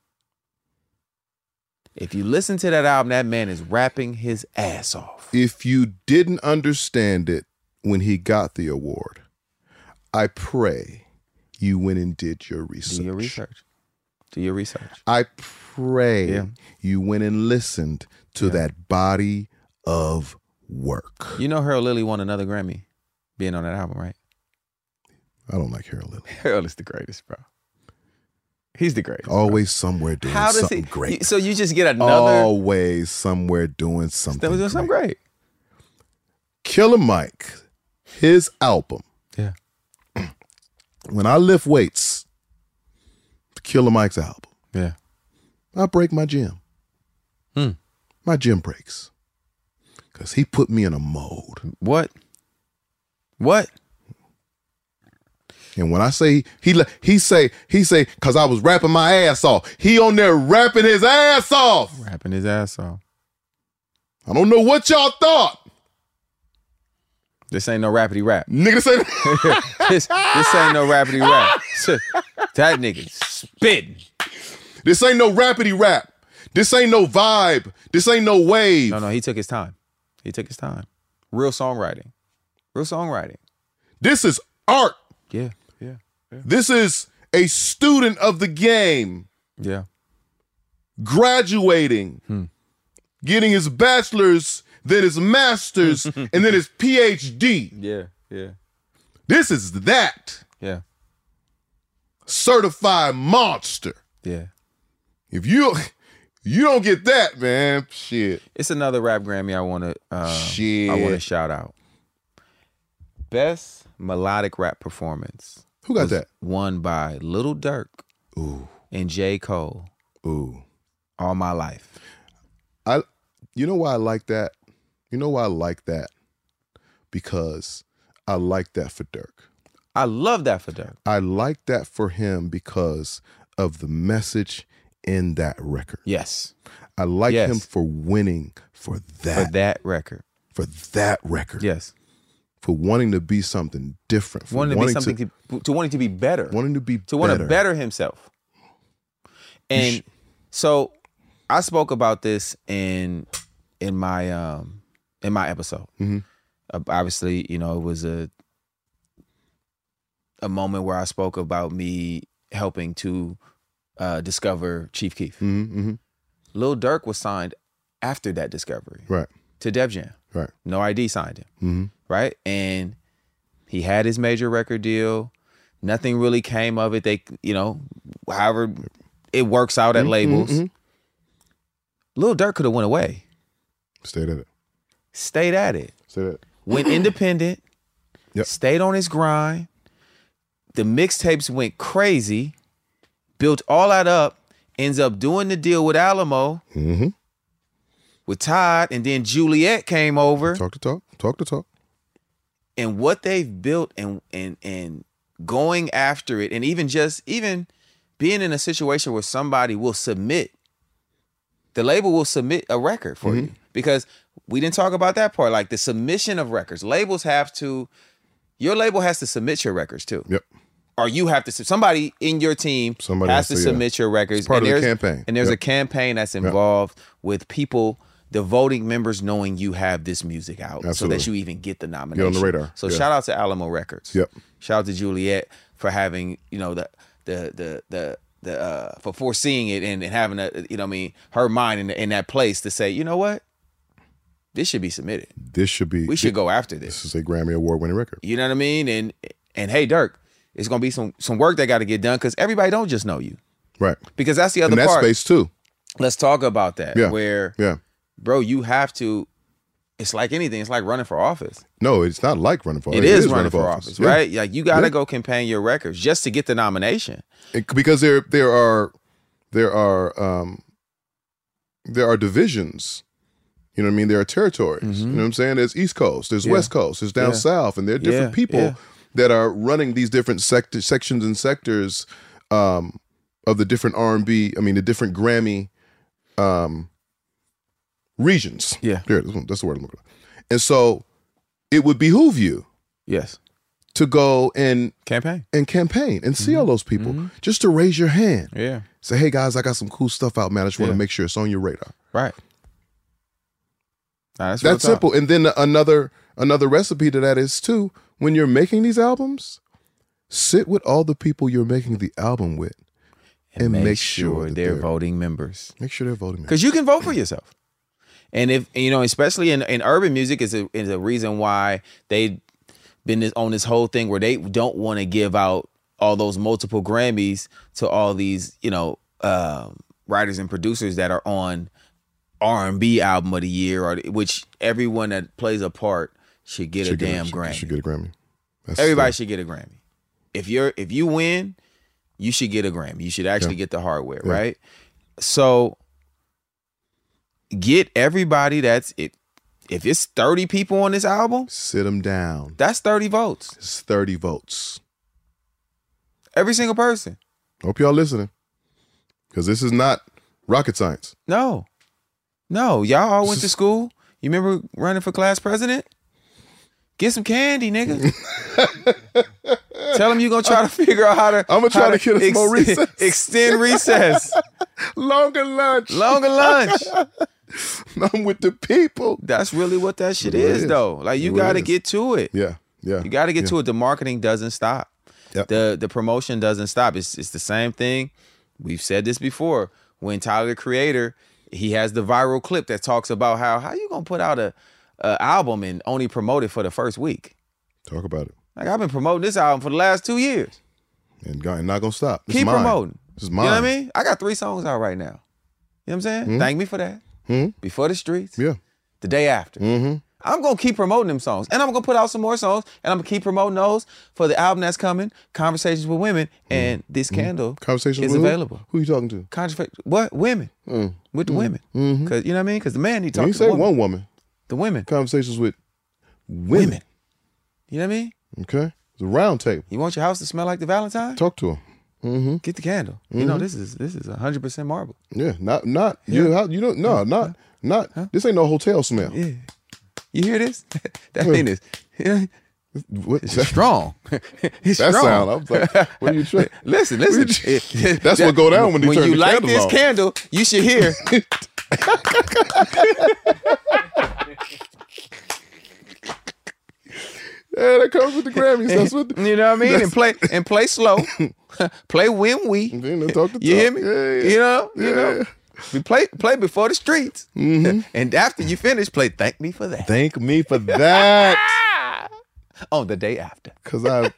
If you listen to that album, that man is rapping his ass off. If you didn't understand it when he got the award, I pray you went and did your research. Do your research. Do your research. I pray Yeah. you went and listened to that body of work. You know Harold Lilly won another Grammy being on that album, right? I don't like Harold Lilly. Harold is the greatest, bro. He's the greatest. Always somewhere doing How does something he? great. So you just get another. Always somewhere doing something That was doing something great. Killer Mike, his album. Yeah. When I lift weights, Killer Mike's album. Yeah. I break my gym. Hmm. My gym breaks. Because he put me in a mode. What? What? And when I say he he say he say because I was rapping my ass off. He on there rapping his ass off. Rapping his ass off. I don't know what y'all thought. This ain't no rapidy rap. Nigga say this, this ain't no rapidy rap. That nigga spitting. This ain't no rapidy rap. This ain't no vibe. This ain't no wave. No, no, he took his time. He took his time. Real songwriting. Real songwriting. This is art. Yeah, yeah, yeah. This is a student of the game Yeah. graduating, Hmm. getting his bachelor's, then his master's, and then his P H D. Yeah, yeah, This is that yeah, certified monster. yeah. If you you don't get that, man, shit. It's another rap Grammy I want to uh, Shit. I want to shout out. Best melodic rap performance. Who got was that? Won by Lil Durk Ooh, and J. Cole. ooh. All My Life. I You know why I like that? You know why I like that? Because I like that for Dirk. I love that for Dirk. I like that for him because of the message in that record. Yes. I like yes. him for winning for that. For that record. For that record. Yes. For wanting to be something different. For wanting to wanting be something, to, to wanting to be better. Wanting to be To better. want to better himself. And sh- so I spoke about this in in my um in my episode. Mm-hmm. Uh, obviously, you know, it was a a moment where I spoke about me helping to uh, discover Chief Keef. Mm-hmm, mm-hmm. Lil Durk was signed after that discovery. Right. To Def Jam. Right. No I D signed him. Mm-hmm. Right? And he had his major record deal. Nothing really came of it. They, you know, however it works out at mm-hmm, labels. Mm-hmm. Lil Durk could have went away. Stayed at it. Stayed at it. Stayed at it. Went independent. Yep. Stayed on his grind. The mixtapes went crazy. Built all that up. Ends up doing the deal with Alamo. Mm-hmm. With Todd. And then Juliet came over. Talk to talk. Talk to talk. And what they've built and and and going after it, and even just even being in a situation where somebody will submit, the label will submit a record for mm-hmm. you. Because we didn't talk about that part, like the submission of records. Labels have to, your label has to submit your records too. Yep. Or you have to, somebody in your team somebody has to yeah. submit your records. It's part and of the campaign. And there's yep. a campaign that's involved yep. with people, the voting members knowing you have this music out. Absolutely. So that you even get the nomination. Get on the radar. So yeah. shout out to Alamo Records. Yep. Shout out to Juliet for having, you know, the, the, the, the, the, uh, for foreseeing it and, and having a, you know what I mean, her mind in, in that place to say, you know what? This should be submitted. This should be. We should go after this. This is a Grammy Award winning record. You know what I mean? And and hey, Dirk, it's gonna be some some work that got to get done because everybody don't just know you, right? Because that's the other in that part. space too. Let's talk about that. Yeah. Where, yeah, bro, you have to. It's like anything. It's like running for office. No, it's not like running for office. It, it is, is running, running for office, office right? Yeah. Like you got to yeah. go campaign your records just to get the nomination. It, because there there are there are um there are divisions. You know what I mean? There are territories. Mm-hmm. You know what I'm saying? There's East Coast, there's yeah. West Coast, there's down yeah. South, and there are different yeah. people yeah. that are running these different sector, sections and sectors um, of the different R and B, I mean, the different Grammy um, regions. Yeah. There, that's the word I'm looking for. And so it would behoove you. Yes. To go and campaign and campaign and see mm-hmm. all those people mm-hmm. just to raise your hand. Yeah. Say, hey guys, I got some cool stuff out, man. I just want to yeah. make sure it's on your radar. Right. Nah, that's that's simple. And then another another recipe to that is too, when you're making these albums, sit with all the people you're making the album with and, and make, make sure, sure they're, they're voting members. Make sure they're voting members. Because you can vote for yourself. And if, you know, especially in, in urban music is a, is a reason why they've been this, on this whole thing where they don't want to give out all those multiple Grammys to all these, you know, uh, writers and producers that are on R and B album of the year, or which everyone that plays a part should get should a get damn a, Grammy. Should get a Grammy. That's Everybody the, should get a Grammy. If you're if you win, you should get a Grammy. You should actually yeah. get the hardware, yeah. right? So get everybody that's if if it's thirty people on this album, sit them down. That's thirty votes. It's thirty votes. Every single person. Hope y'all listening, because this is not rocket science. No. No, y'all all went to school. You remember running for class president? Get some candy, nigga. Tell them you're going to try to figure out how to... I'm going to try to get us ex- more recess. Extend recess. Longer lunch. Longer lunch. I'm with the people. That's really what that shit is, is, though. Like, you got to get to it. Yeah, yeah. You got to get yeah. to it. The marketing doesn't stop. Yep. The the promotion doesn't stop. It's, it's the same thing. We've said this before. When Tyler, the Creator... he has the viral clip that talks about how how you gonna put out a, a album and only promote it for the first week. Talk about it. Like I've been promoting this album for the last two years. And God, not gonna stop. This Keep is mine. promoting. This is mine. You know what I mean? I got three songs out right now. You know what I'm saying? Mm-hmm. Thank me for that. Mm-hmm. Before the Streets. Yeah. The Day After. Mm-hmm. I'm going to keep promoting them songs. And I'm going to put out some more songs. And I'm going to keep promoting those for the album that's coming, Conversations with Women. And mm-hmm. this candle Conversations is with available. Who? who are you talking to? Conversa- what? Women. Mm. With the mm. women. Mm-hmm. Cause, you know what I mean? Because the man, he talks you to say the woman. one woman. The women. Conversations with women. women. You know what I mean? Okay. It's a round table. You want your house to smell like the Valentine? Talk to him. Mm-hmm. Get the candle. Mm-hmm. You know, this is this is one hundred percent marble. Yeah, not, not, yeah. you, you don't, no, not, not, huh? This ain't no hotel smell. Yeah. You hear this? That thing is, yeah, what, it's that, strong. It's that strong. sound, I was like, what are you trying? Listen, listen. It, That's that, what go down when you when turn you the light candle this on. candle, you should hear. Yeah, that comes with the Grammys. That's what the, you know what I mean. And play and play slow. Play when we. Then they talk to you talk. hear me? Yeah, yeah. You know. Yeah. You know. We play play before the streets, mm-hmm. and after you finish, play "Thank Me for That." Thank me for that. On the day after, because I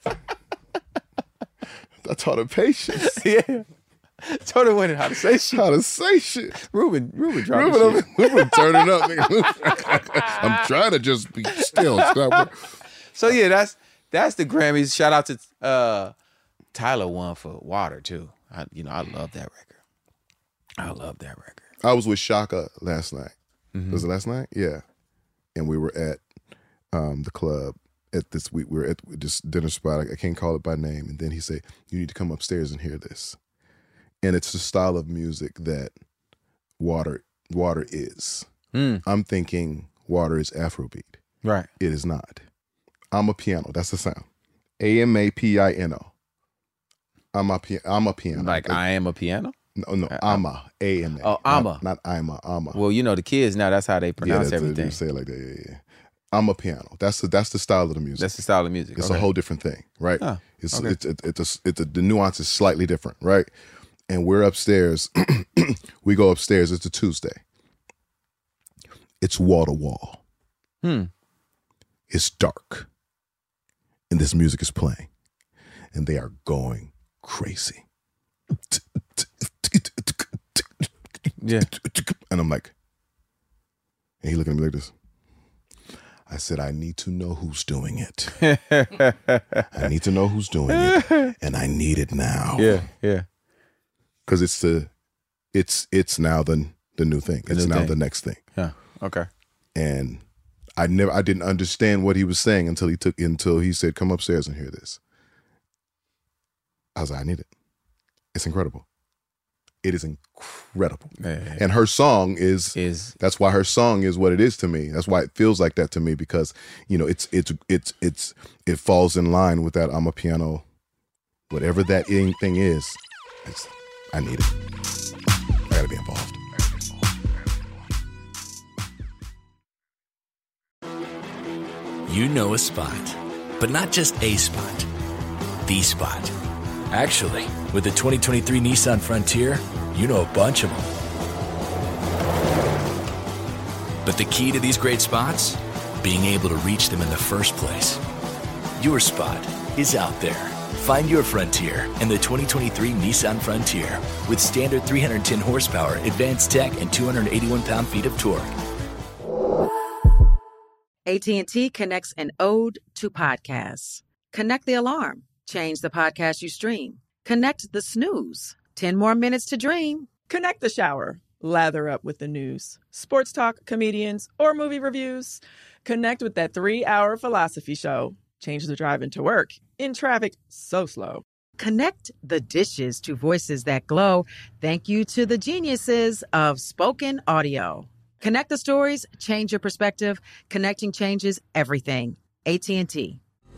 I taught her patience. Yeah, taught her women how to say shit. How to say shit. Ruben, Ruben, Ruben, Ruben, Ruben, turn it up. Nigga. I'm trying to just be still. So yeah, that's that's the Grammys. Shout out to uh, Tyler won for Water too. I, you know, I love that record. I love that record. I was with Shaka last night. Mm-hmm. Was it last night? Yeah. And we were at um, the club at this week. We were at this dinner spot. I can't call it by name. And then he said, you need to come upstairs and hear this. And it's the style of music that Water Water is. Mm. I'm thinking Water is Afrobeat. Right. It is not. I'm a piano. That's the sound. A M A P I N O. I'm a, pi- I'm a piano. Like, like I am a piano? No, no, Ama, A M A. Oh, Ama. Not, not Ima, Ama. Well, you know, the kids now, that's how they pronounce yeah, everything. You say it like that, yeah, yeah. I'm a piano. That's the, that's the style of the music. That's the style of music. It's okay. a whole different thing, right? Oh, it's, okay. it's, it's, it's, a, it's a, the nuance is slightly different, right? And we're upstairs. We go upstairs. It's a Tuesday. It's wall to wall. Hmm. It's dark. And this music is playing. And they are going crazy. Yeah. And I'm like, and he looking at me like this. I said, I need to know who's doing it. I need to know who's doing it. And I need it now. Yeah, yeah. Because it's the it's it's now the the new thing. The it's new now thing. the next thing. Yeah. Okay. And I never I didn't understand what he was saying until he took until he said, come upstairs and hear this. I was like, I need it. It's incredible. It is incredible. Yeah, yeah, yeah. And her song is, is that's why her song is what it is to me. That's why it feels like that to me, because, you know, it's it's it's it's it falls in line with that I'm a piano, whatever that thing is. It's, I need it. I gotta be involved. You know a spot, but not just a spot, the spot. Actually, with the twenty twenty-three Nissan Frontier, you know a bunch of them. But the key to these great spots? Being able to reach them in the first place. Your spot is out there. Find your Frontier in the twenty twenty-three Nissan Frontier with standard three hundred ten horsepower, advanced tech, and two hundred eighty-one pound-feet of torque. A T and T connects an ode to podcasts. Connect the alarm. Change the podcast you stream. Connect the snooze. ten more minutes to dream. Connect the shower. Lather up with the news. Sports talk, comedians, or movie reviews. Connect with that three-hour philosophy show. Change the drive into work in traffic so slow. Connect the dishes to voices that glow. Thank you to the geniuses of spoken audio. Connect the stories, change your perspective. Connecting changes everything. A T and T.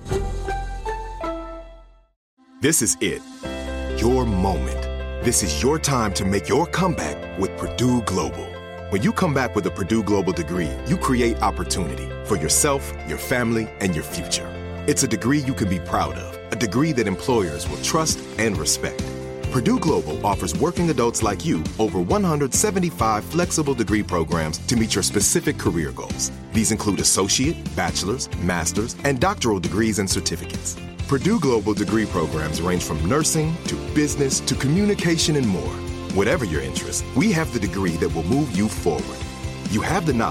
This is it. Your moment. This is your time to make your comeback with Purdue Global. When you come back with a Purdue Global degree, you create opportunity for yourself, your family, and your future. It's a degree you can be proud of, a degree that employers will trust and respect. Purdue Global offers working adults like you over one hundred seventy-five flexible degree programs to meet your specific career goals. These include associate, bachelor's, master's, and doctoral degrees and certificates. Purdue Global degree programs range from nursing to business to communication and more. Whatever your interest, we have the degree that will move you forward. You have the knowledge,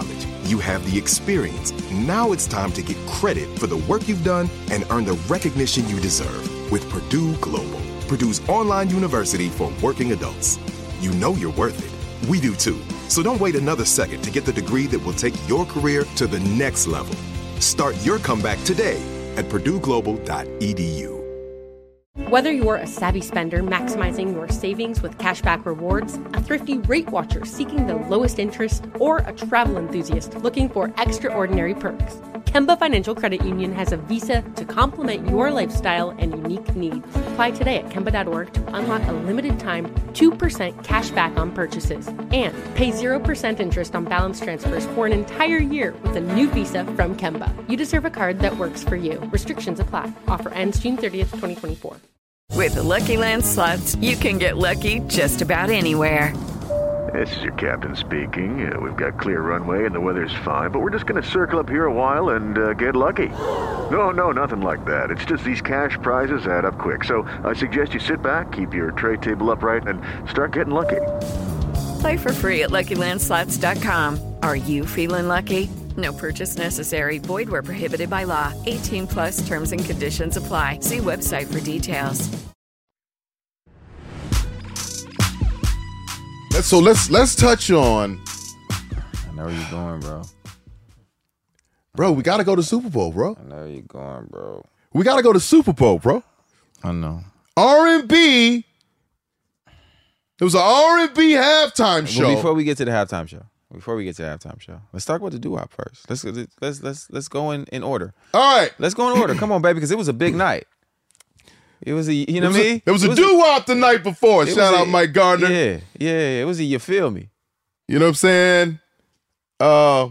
You have the experience. Now it's time to get credit for the work you've done and earn the recognition you deserve with Purdue Global, Purdue's online university for working adults. You know you're worth it. We do too. So don't wait another second to get the degree that will take your career to the next level. Start your comeback today at purdue global dot e d u. Whether you're a savvy spender maximizing your savings with cashback rewards, a thrifty rate watcher seeking the lowest interest, or a travel enthusiast looking for extraordinary perks, Kemba Financial Credit Union has a visa to complement your lifestyle and unique needs. Apply today at kemba dot org to unlock a limited time two percent cash back on purchases and pay zero percent interest on balance transfers for an entire year with a new visa from Kemba. You deserve a card that works for you. Restrictions apply. Offer ends June thirtieth, twenty twenty-four. With the Lucky Land Slots, you can get lucky just about anywhere. This is your captain speaking. Uh, we've got clear runway and the weather's fine, but we're just going to circle up here a while and uh, get lucky. No, no, nothing like that. It's just these cash prizes add up quick. So I suggest you sit back, keep your tray table upright, and start getting lucky. Play for free at lucky land slots dot com. Are you feeling lucky? No purchase necessary. Void where prohibited by law. eighteen plus terms and conditions apply. See website for details. Let's, so let's let's touch on. I know where you're going, bro. Bro, we got to go to Super Bowl, bro. I know where you're going, bro. We got to go to Super Bowl, bro. I know. R and B. It was an R and B halftime show. Well, before we get to the halftime show, before we get to the halftime show, let's talk about the doo-wop first. Let's let's let's let's go in, in order. All right, let's go in order. Come on, baby, because it was a big night. It was a, you know what I mean? It was it a was doo-wop the night before. Shout out a, Mike Gardner. Yeah, yeah. It was a, you feel me? You know what I'm saying? Uh,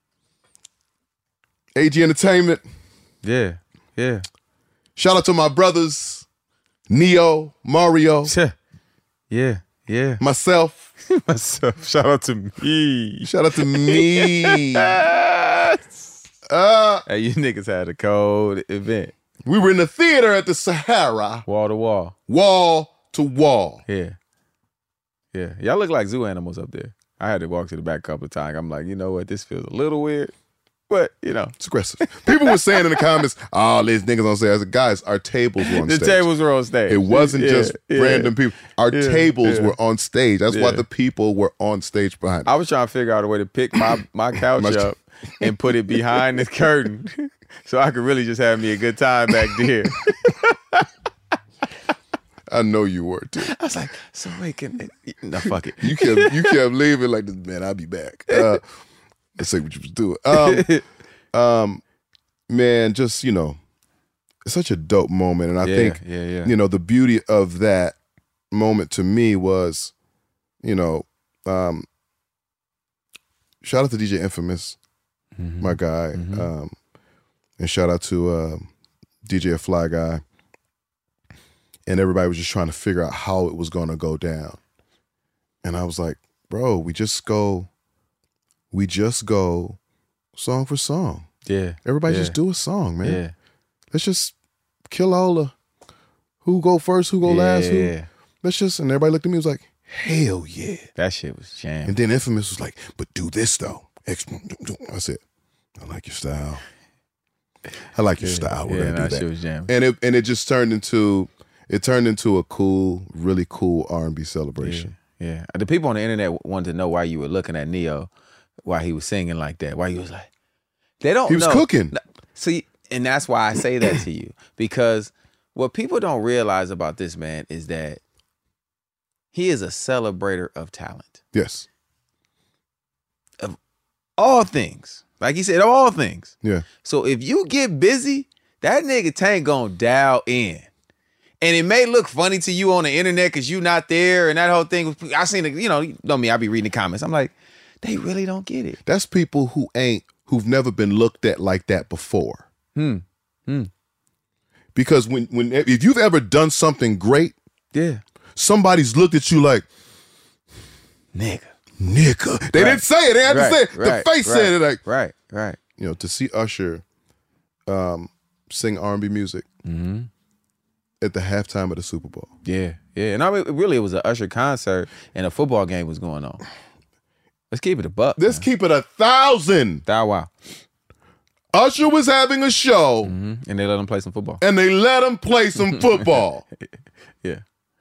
A G Entertainment. Yeah, yeah. Shout out to my brothers, Neo, Mario. Yeah, yeah. Myself. Myself. Shout out to me. Shout out to me. uh, hey, you niggas had a cold event. We were in the theater at the Sahara. Wall to wall. Wall to wall. Yeah. Yeah. Y'all look like zoo animals up there. I had to walk to the back a couple of times. I'm like, you know what? This feels a little weird. But, you know. It's aggressive. People were saying in the comments, oh, these niggas on stage. I said, guys, our tables were on the stage. The tables were on stage. It wasn't yeah, just yeah, random people. Our yeah, tables yeah. were on stage. That's yeah. why the people were on stage behind us. I was trying to figure out a way to pick my, my couch my up and put it behind the curtain so I could really just have me a good time back there. I know you were too. I was like, so wait, can it, no, fuck it. You kept you kept leaving like this, man, I'll be back. Uh, let's say what you was doing. Um, um, man, just, you know, it's such a dope moment. And I yeah, think, yeah, yeah. you know, the beauty of that moment to me was, you know, um, shout out to D J Infamous, mm-hmm. my guy. Mm-hmm. Um, and shout out to uh, D J Fly Guy. And everybody was just trying to figure out how it was going to go down. And I was like, bro, we just go, we just go song for song. Yeah. Everybody yeah. just do a song, man. Yeah. Let's just kill all the who go first, who go yeah. last. Who, let's just, and everybody looked at me and was like, hell yeah. That shit was jam. And then Infamous was like, but do this though. I said, I like your style. I like your yeah. style. We're yeah, gonna nah, do that. Shit was jam. And it and it just turned into It turned into a cool, really cool R and B celebration. Yeah, yeah. The people on the internet wanted to know why you were looking at Neo, why he was singing like that, why he was like, they don't He was know. cooking. See, and that's why I say that to you. Because what people don't realize about this man is that he is a celebrator of talent. Yes. Of all things. Like he said, all things. Yeah. So if you get busy, that nigga Tank gonna dial in. And it may look funny to you on the internet because you not there and that whole thing. I seen it, you know, you know me, I be reading the comments. I'm like, they really don't get it. That's people who ain't, who've never been looked at like that before. Hmm. Hmm. Because when, when, if you've ever done something great, yeah, somebody's looked at you like, nigga. Nigga. They right. didn't say it. They had right. to say it. Right. The face right. said it. Like, right, right. You know, to see Usher um, sing R and B music mm-hmm. at the halftime of the Super Bowl. Yeah, yeah. And I mean, really, it was an Usher concert and a football game was going on. Let's keep it a buck. Let's man. keep it a thousand. Bow Wow. Usher was having a show. Mm-hmm. And they let him play some football. And they let him play some football. yeah.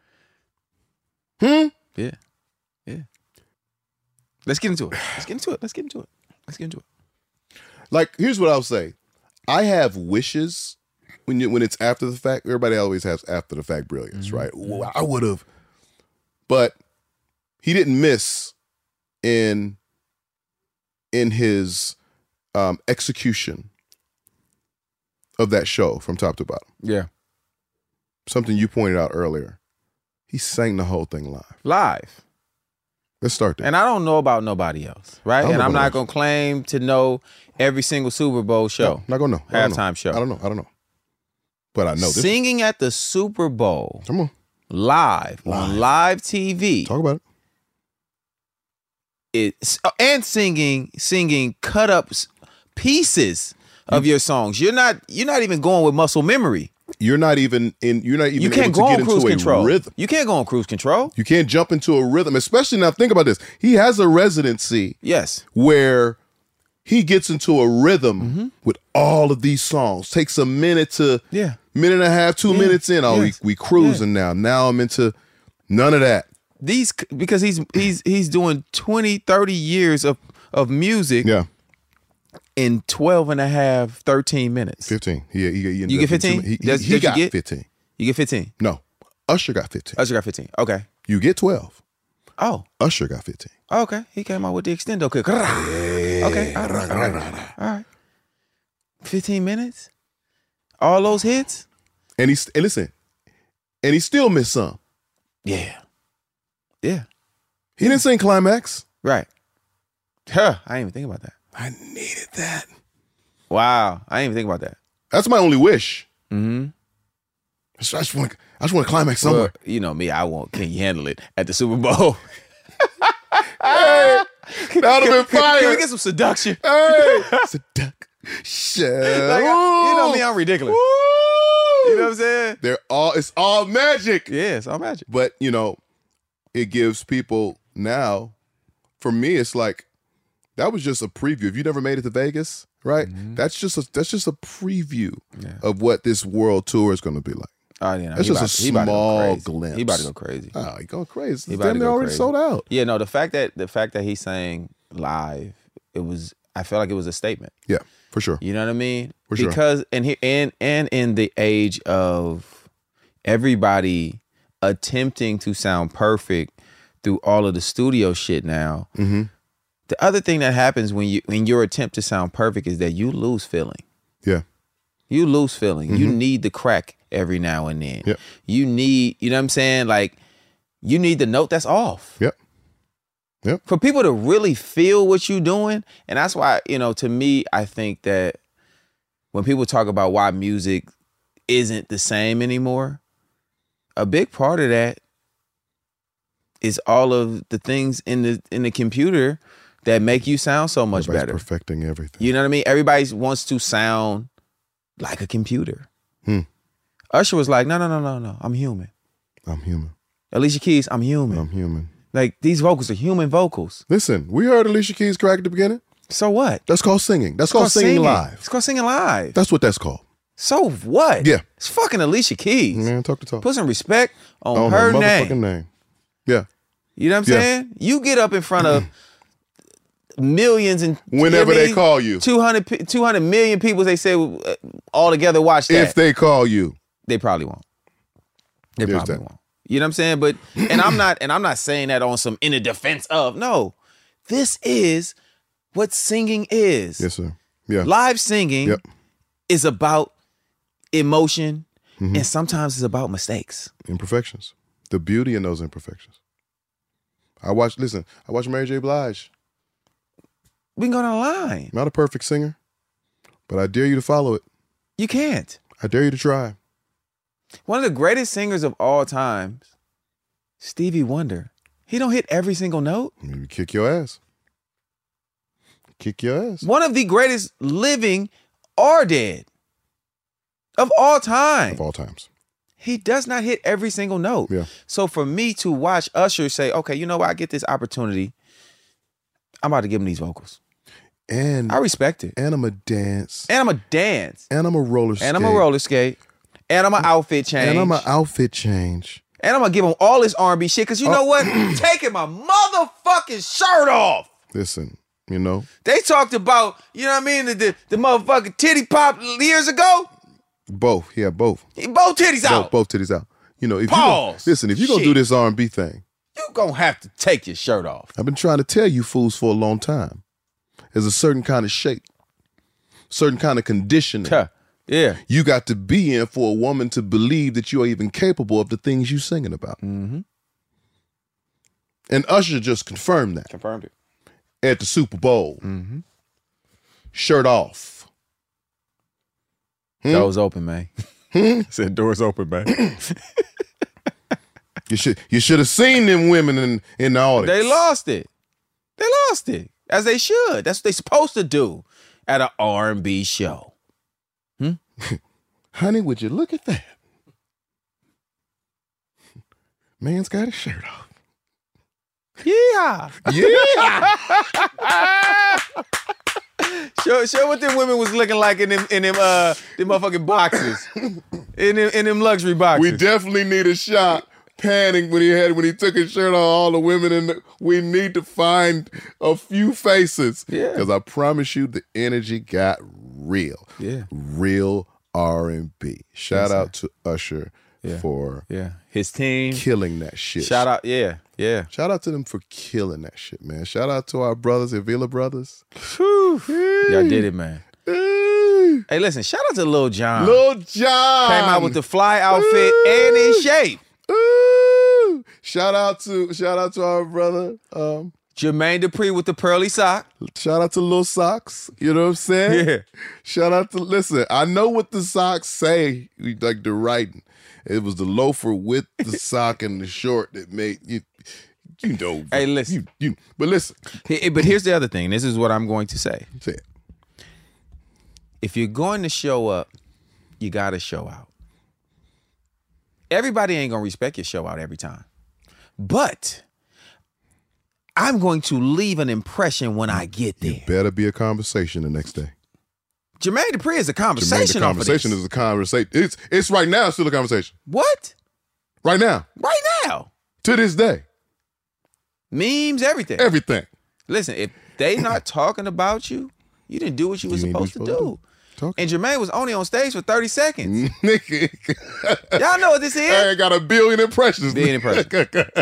Hmm? Yeah. Yeah. Let's get into it. Let's get into it. Let's get into it. Let's get into it. Like, here's what I'll say. I have wishes when you, when it's after the fact. Everybody always has after the fact brilliance, mm-hmm. right? Well, I would have. But he didn't miss in, in his um, execution of that show from top to bottom. Yeah. Something you pointed out earlier. He sang the whole thing live. Live. Let's start there. And I don't know about nobody else, right? And I'm not going to claim to know every single Super Bowl show. No, not going to know. Halftime show. I don't know. I don't know. But I know this. Singing at the Super Bowl. Come on. Live, live. On live T V. Talk about it. It's, and singing, singing cut up pieces of your songs. You're not you're not even going with muscle memory. You're not even in. You're not even. You can't able go to on get cruise into control. A rhythm. You can't go on cruise control. You can't jump into a rhythm, especially now. Think about this. He has a residency. Yes. Where he gets into a rhythm mm-hmm. with all of these songs. Takes a minute to yeah, minute and a half, two yeah. minutes in. Oh, yes. we we cruising yeah. now. Now I'm into none of that. These because he's he's he's doing twenty, thirty years of of music. Yeah. In twelve and a half, thirteen minutes. fifteen. He, he, he you get fifteen? He, he, does, he does got you get? fifteen. You get fifteen? No. Usher got fifteen. Usher got fifteen. Okay. You get twelve. Oh. Usher got fifteen. Okay. He came out with the extendo kick. Hey. Okay. All right. All right. All right. fifteen minutes? All those hits? And he's and listen, and he still missed some. Yeah. Yeah. He didn't sing Climax. Right. Huh. I didn't even think about that. I needed that. Wow. I didn't even think about that. That's my only wish. Mm-hmm. I just want I just want to climax somewhere. Well, you know me, I want Can You Handle It at the Super Bowl. Hey, that would have been fire. Can we get some seduction? Hey. Seduction. Like, you know me, I'm ridiculous. Woo. You know what I'm saying? They're all it's all magic. Yeah, it's all magic. But you know, it gives people now, for me, it's like that was just a preview. If you never made it to Vegas, right? Mm-hmm. That's just a that's just a preview yeah. of what this world tour is going to be like. Oh, yeah, no, that's just about, a small he glimpse. He about to go crazy. Oh, he going crazy. He Damn, they're already crazy. sold out. Yeah, no, the fact that the fact that he sang live, it was. I felt like it was a statement. Yeah, for sure. You know what I mean? For sure. Because and he and and in the age of everybody attempting to sound perfect through all of the studio shit now. Mm-hmm. The other thing that happens when you when your attempt to sound perfect is that you lose feeling. Yeah. You lose feeling. Mm-hmm. You need the crack every now and then. Yep. You need, you know what I'm saying? Like, you need the note that's off. Yep. Yep. For people to really feel what you're doing. And that's why, you know, to me, I think that when people talk about why music isn't the same anymore, a big part of that is all of the things in the in the computer that make you sound so much Everybody's better. Perfecting everything. You know what I mean? Everybody wants to sound like a computer. Hmm. Usher was like, no, no, no, no, no. I'm human. I'm human. Alicia Keys, I'm human. I'm human. Like, these vocals are human vocals. Listen, we heard Alicia Keys crack at the beginning. So what? That's called singing. That's It's called, called singing, singing. live. It's called singing live. That's what that's called. So what? Yeah. It's fucking Alicia Keys. Man, talk to talk. Put some respect on, on her, her name. motherfucking name. Yeah. You know what I'm Yeah. saying? You get up in front of millions and Whenever you know they call you. two hundred, pe- two hundred million people, they say uh, all together watch that. If they call you. They probably won't. They There's probably that. won't. You know what I'm saying? But and I'm not and I'm not saying that on some in the defense of. No. This is what singing is. Yes, sir. Yeah. Live singing Yep. is about emotion Mhm. and sometimes it's about mistakes. Imperfections. The beauty in those imperfections. I watch, listen, I watch Mary J. Blige. We can go down the line. Not a perfect singer, but I dare you to follow it. You can't. I dare you to try. One of the greatest singers of all times, Stevie Wonder. He don't hit every single note. Maybe kick your ass. Kick your ass. One of the greatest living or dead of all time. Of all times. He does not hit every single note. Yeah. So for me to watch Usher say, okay, you know what? I get this opportunity. I'm about to give him these vocals. And I respect it. And I'm a dance. And I'm a dance. And I'm a roller skate. And I'm a roller skate. And I'm an outfit change. And I'm an outfit change. And I'm gonna give him all this R and B shit, because you Oh. know what? Taking my motherfucking shirt off. Listen, you know. They talked about, you know what I mean, the, the, the motherfucking titty pop years ago. Both. Yeah, both. Both titties out. Both, both titties out. You know, if Pause. you listen, if you're gonna Shit. do this R and B thing, You gonna have to take your shirt off. I've been trying to tell you fools for a long time. There's a certain kind of shape, certain kind of conditioning. Yeah. You got to be in for a woman to believe that you are even capable of the things you're singing about. Mm-hmm. And Usher just confirmed that. Confirmed it. At the Super Bowl. Mm-hmm. Shirt off. Hmm? Doors open, man. Hmm? Said doors open, man. You should you should have seen them women in, in the audience. They lost it. They lost it. As they should. That's what they supposed to do at an R and B show. Hmm? Honey, would you look at that? Man's got his shirt off. Yeah. Yeah. show, show what them women was looking like in them in them uh them motherfucking boxes. In them in them luxury boxes. We definitely need a shot panning when he had when he took his shirt off. All the women in the, we need to find a few faces. Yeah. Because I promise you, the energy got real. Yeah. Real R and B. Shout Yes, out to Usher Yeah. for yeah his team killing that shit. Shout out, yeah, yeah. Shout out to them for killing that shit, man. Shout out to our brothers, Avila Brothers. Y'all did it, man. Hey, listen, shout out to Lil Jon. Lil Jon came out with the fly outfit and in shape. Ooh. Shout out to shout out to our brother, um, Jermaine Dupri with the pearly sock. Shout out to Lil Socks. You know what I'm saying? Yeah. Shout out to listen. I know what the socks say. Like the writing. It was the loafer with the sock and the short that made you. You know. Hey, listen. You, you, but listen. Hey, but here's the other thing. This is what I'm going to say. Say it. If you're going to show up, you got to show out. Everybody ain't going to respect your show out every time. But I'm going to leave an impression when I get there. You better be a conversation the next day. Jermaine Dupri is a conversation. Jermaine, the conversation is a conversation. It's it's right now still a conversation. What? Right now. Right now. To this day. Memes, everything. Everything. Listen, if they not talking about you, you didn't do what you were You supposed, supposed to to do. do. And Jermaine was only on stage for thirty seconds. Nigga. Y'all know what this is? I got a billion impressions. Billion impressions.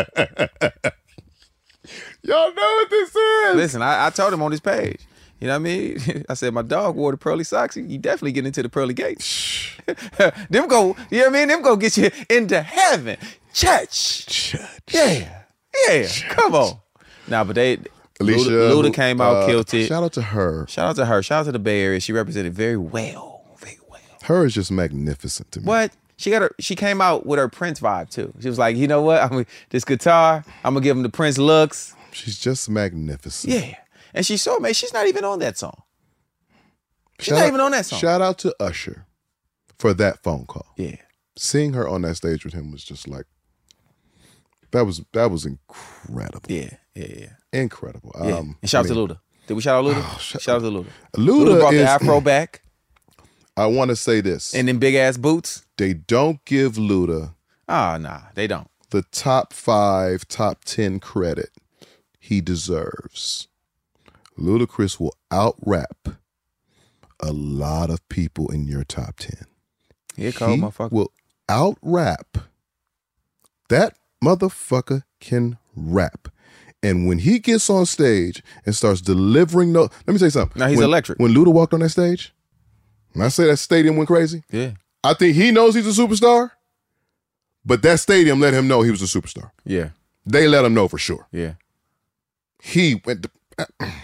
Y'all know what this is. Listen, I, I told him on his page. You know what I mean? I said, my dog wore the pearly socks. You definitely get into the pearly gates. Them go, you know what I mean? Them go get you into heaven. Church. Church. Yeah. Yeah. Church. Come on. Nah, but they, Alicia, Luda, Luda came out, uh, killed it. Shout out to her. Shout out to her. Shout out to the Bay Area. She represented very well. Very well. Her is just magnificent to me. What? She got her. She came out with her Prince vibe too. She was like, you know what? I'm this guitar. I'm gonna give him the Prince looks. She's just magnificent. Yeah, and she's so amazing. She's not even on that song. She's Shout not out- even on that song. Shout out to Usher for that phone call. Yeah, seeing her on that stage with him was just like that was that was incredible. Yeah, yeah, yeah. Incredible. Yeah. Um, and shout I out mean, to Luda. Did we shout out Luda? Oh, shout- shout out to Luda. Luda, Luda brought is, the Afro back I want to say this. and them big ass boots. They don't give Luda Ah, nah, they don't. the top five, top ten credit he deserves. Ludacris will out-rap a lot of people in your top ten. Here cold He motherfucker. will out-rap. That motherfucker can rap. And when he gets on stage and starts delivering no, let me tell you something. Now he's when, electric. When Luda walked on that stage, when I say that stadium went crazy, Yeah, I think he knows he's a superstar, but that stadium let him know he was a superstar. yeah, They let him know for sure. yeah. He went to,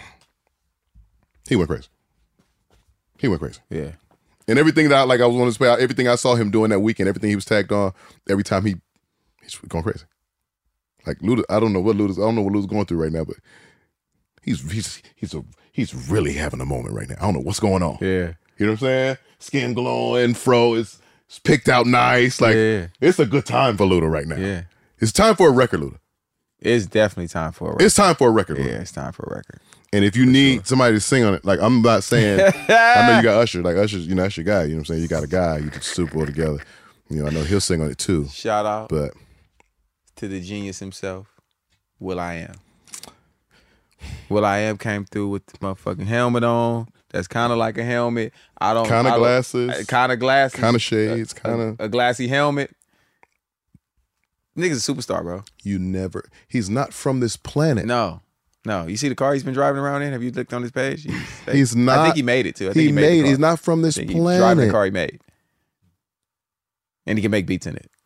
he went crazy. He went crazy. Yeah. And everything that I, like I was on his page, everything I saw him doing that weekend, everything he was tagged on, every time he he's going crazy. Like Luda, I don't know what Luda's I don't know what Luda's going through right now, but he's he's he's a he's really having a moment right now. I don't know what's going on. Yeah. You know what I'm saying? Skin glowing, fro is it's picked out nice. Like Yeah. it's a good time for Luda right now. Yeah. It's time for a record, Luda. It's definitely time for a record. It's time for a record, Luda. Yeah, it's time for a record. And if you need sure. somebody to sing on it, like I'm not saying, I know you got Usher, like Usher's, you know, that's your guy. You know what I'm saying? You got a guy, you just Super Bowl together. You know, I know he'll sing on it too. Shout out, but to the genius himself, Will I Am. Will I Am came through with the motherfucking helmet on. That's kind of like a helmet. I don't kind of glasses, kind of glasses, kind of shades, kind of a, a glassy helmet. Nigga's a superstar, bro. You never. He's not from this planet. No. No, you see the car he's been driving around in? Have you looked on his page? He's, he's not. I think he made it too. I think he, he made. made the car. He's not from this planet. He's driving the car he made, and he can make beats in it.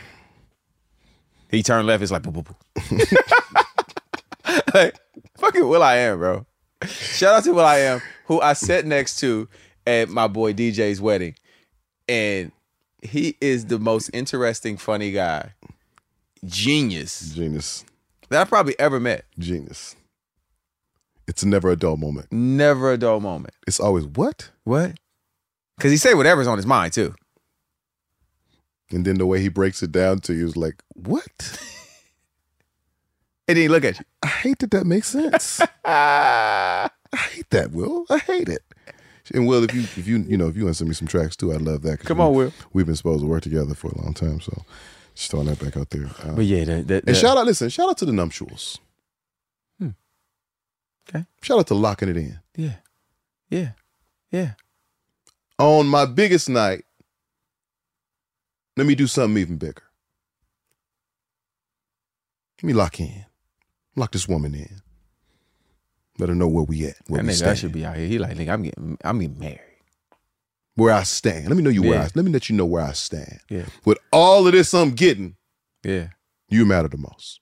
He turned left. It's like boo boo boo. Like fucking Will I Am, bro. Shout out to Will I Am, who I sat next to at my boy D J's wedding, and he is the most interesting, funny guy, genius, genius that I probably ever met. Genius. It's never a dull moment. Never a dull moment. It's always, what? What? Because he say whatever's on his mind, too. And then the way he breaks it down to you is like, what? And then he look at you. I hate that that makes sense. I hate that, Will. I hate it. And Will, if you if you you know if you want to send me some tracks too, I'd love that. Come on, we, Will. We've been supposed to work together for a long time, so just throwing that back out there. Um, but yeah, that, that, and that, shout out, listen, shout out to the Nuptials. Hmm. Okay. Shout out to Locking It In. Yeah. Yeah. Yeah. On my biggest night, let me do something even bigger. Let me lock in. Lock this woman in. Let her know where we at. Where that we nigga stand. that should be out here. He like, nigga, I'm getting, I'm getting married. Where I stand. Let me know you where Yeah. I. Let me let you know where I stand. Yeah. With all of this I'm getting, Yeah. you matter the most.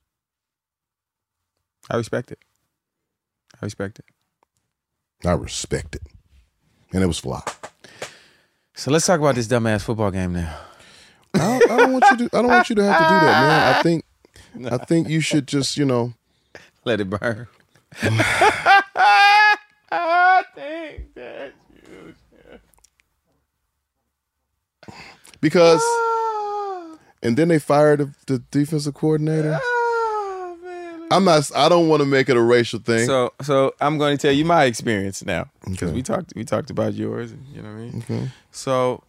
I respect it. I respect it. I respect it, and it was fly. So let's talk about this dumbass football game now. I don't, I don't want you to. I don't want you to have to do that, man. I think. I think you should just, you know, let it burn. I think that you should. Because, and then they fired the, the defensive coordinator. I'm not. I don't want to make it a racial thing. So, so I'm going to tell you my experience now because Okay. we talked. We talked about yours, and you know what I mean. Okay. So,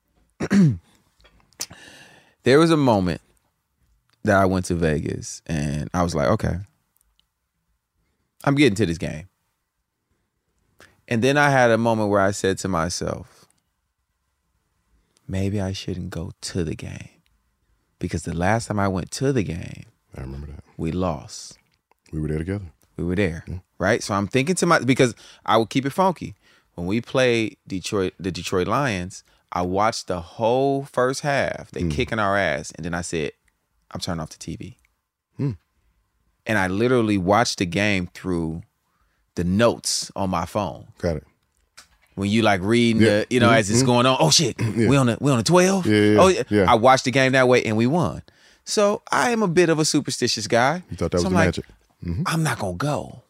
there was a moment that I went to Vegas, and I was like, okay, I'm getting to this game. And then I had a moment where I said to myself, maybe I shouldn't go to the game because the last time I went to the game, I remember that. we lost. We were there together. We were there, right? So I'm thinking to my, because I would keep it funky. When we played Detroit, the Detroit Lions, I watched the whole first half. They Mm. kicking our ass. And then I said, I'm turning off the T V. Mm. And I literally watched the game through the notes on my phone. Got it. When you like reading Yeah. the, you know, Mhm. as it's going on, oh shit, Yeah. we on the we on the twelve. Yeah, yeah, Oh yeah. I watched the game that way and we won. So I am a bit of a superstitious guy. You thought that So was I'm the like, magic. Mhm. I'm not gonna go.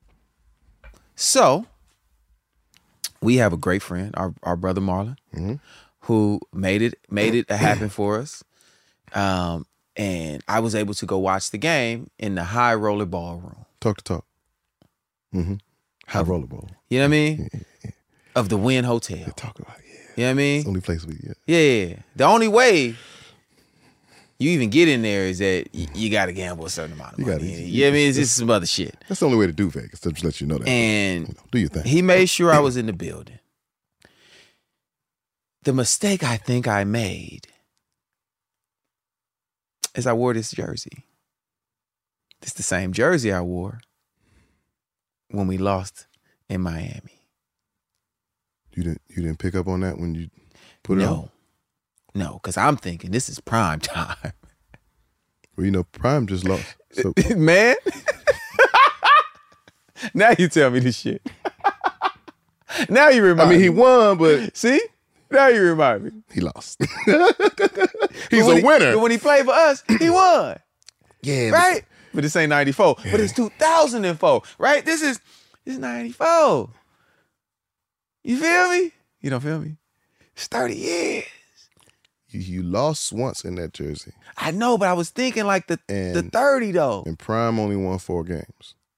So we have a great friend, our our brother Marlon, Mm-hmm. who made it made it happen for us. Um, and I was able to go watch the game in the high roller ballroom. Talk to talk. Mm-hmm. High roller ball. You know what I mean? Of the Wynn Hotel. Talk about it. You know what I mean? It's the only place we get. Yeah. The only way you even get in there is that y- you got to gamble a certain amount of You money. gotta- You know what I mean? It's just some other shit. That's the only way to do Vegas. To just let you know that. And You know, do your thing. he made sure I was in the building. The mistake I think I made is I wore this jersey. It's the same jersey I wore when we lost in Miami. You didn't. You didn't pick up on that when you put it on. No, no, because I'm thinking this is prime time. Well, you know, Prime just lost. So Man, now you tell me this shit. Now you remind I mean, me. he won, but See? Now you remind me. he lost. He's But when a he- winner. But when he played for us, he won. Yeah, Right? But this ain't ninety-four. But it's two thousand four. Right? This is this is ninety-four. You feel me? You don't feel me? It's thirty years. You, you lost once in that jersey, I know, but I was thinking like the, the And- thirty though. and Prime only won four games.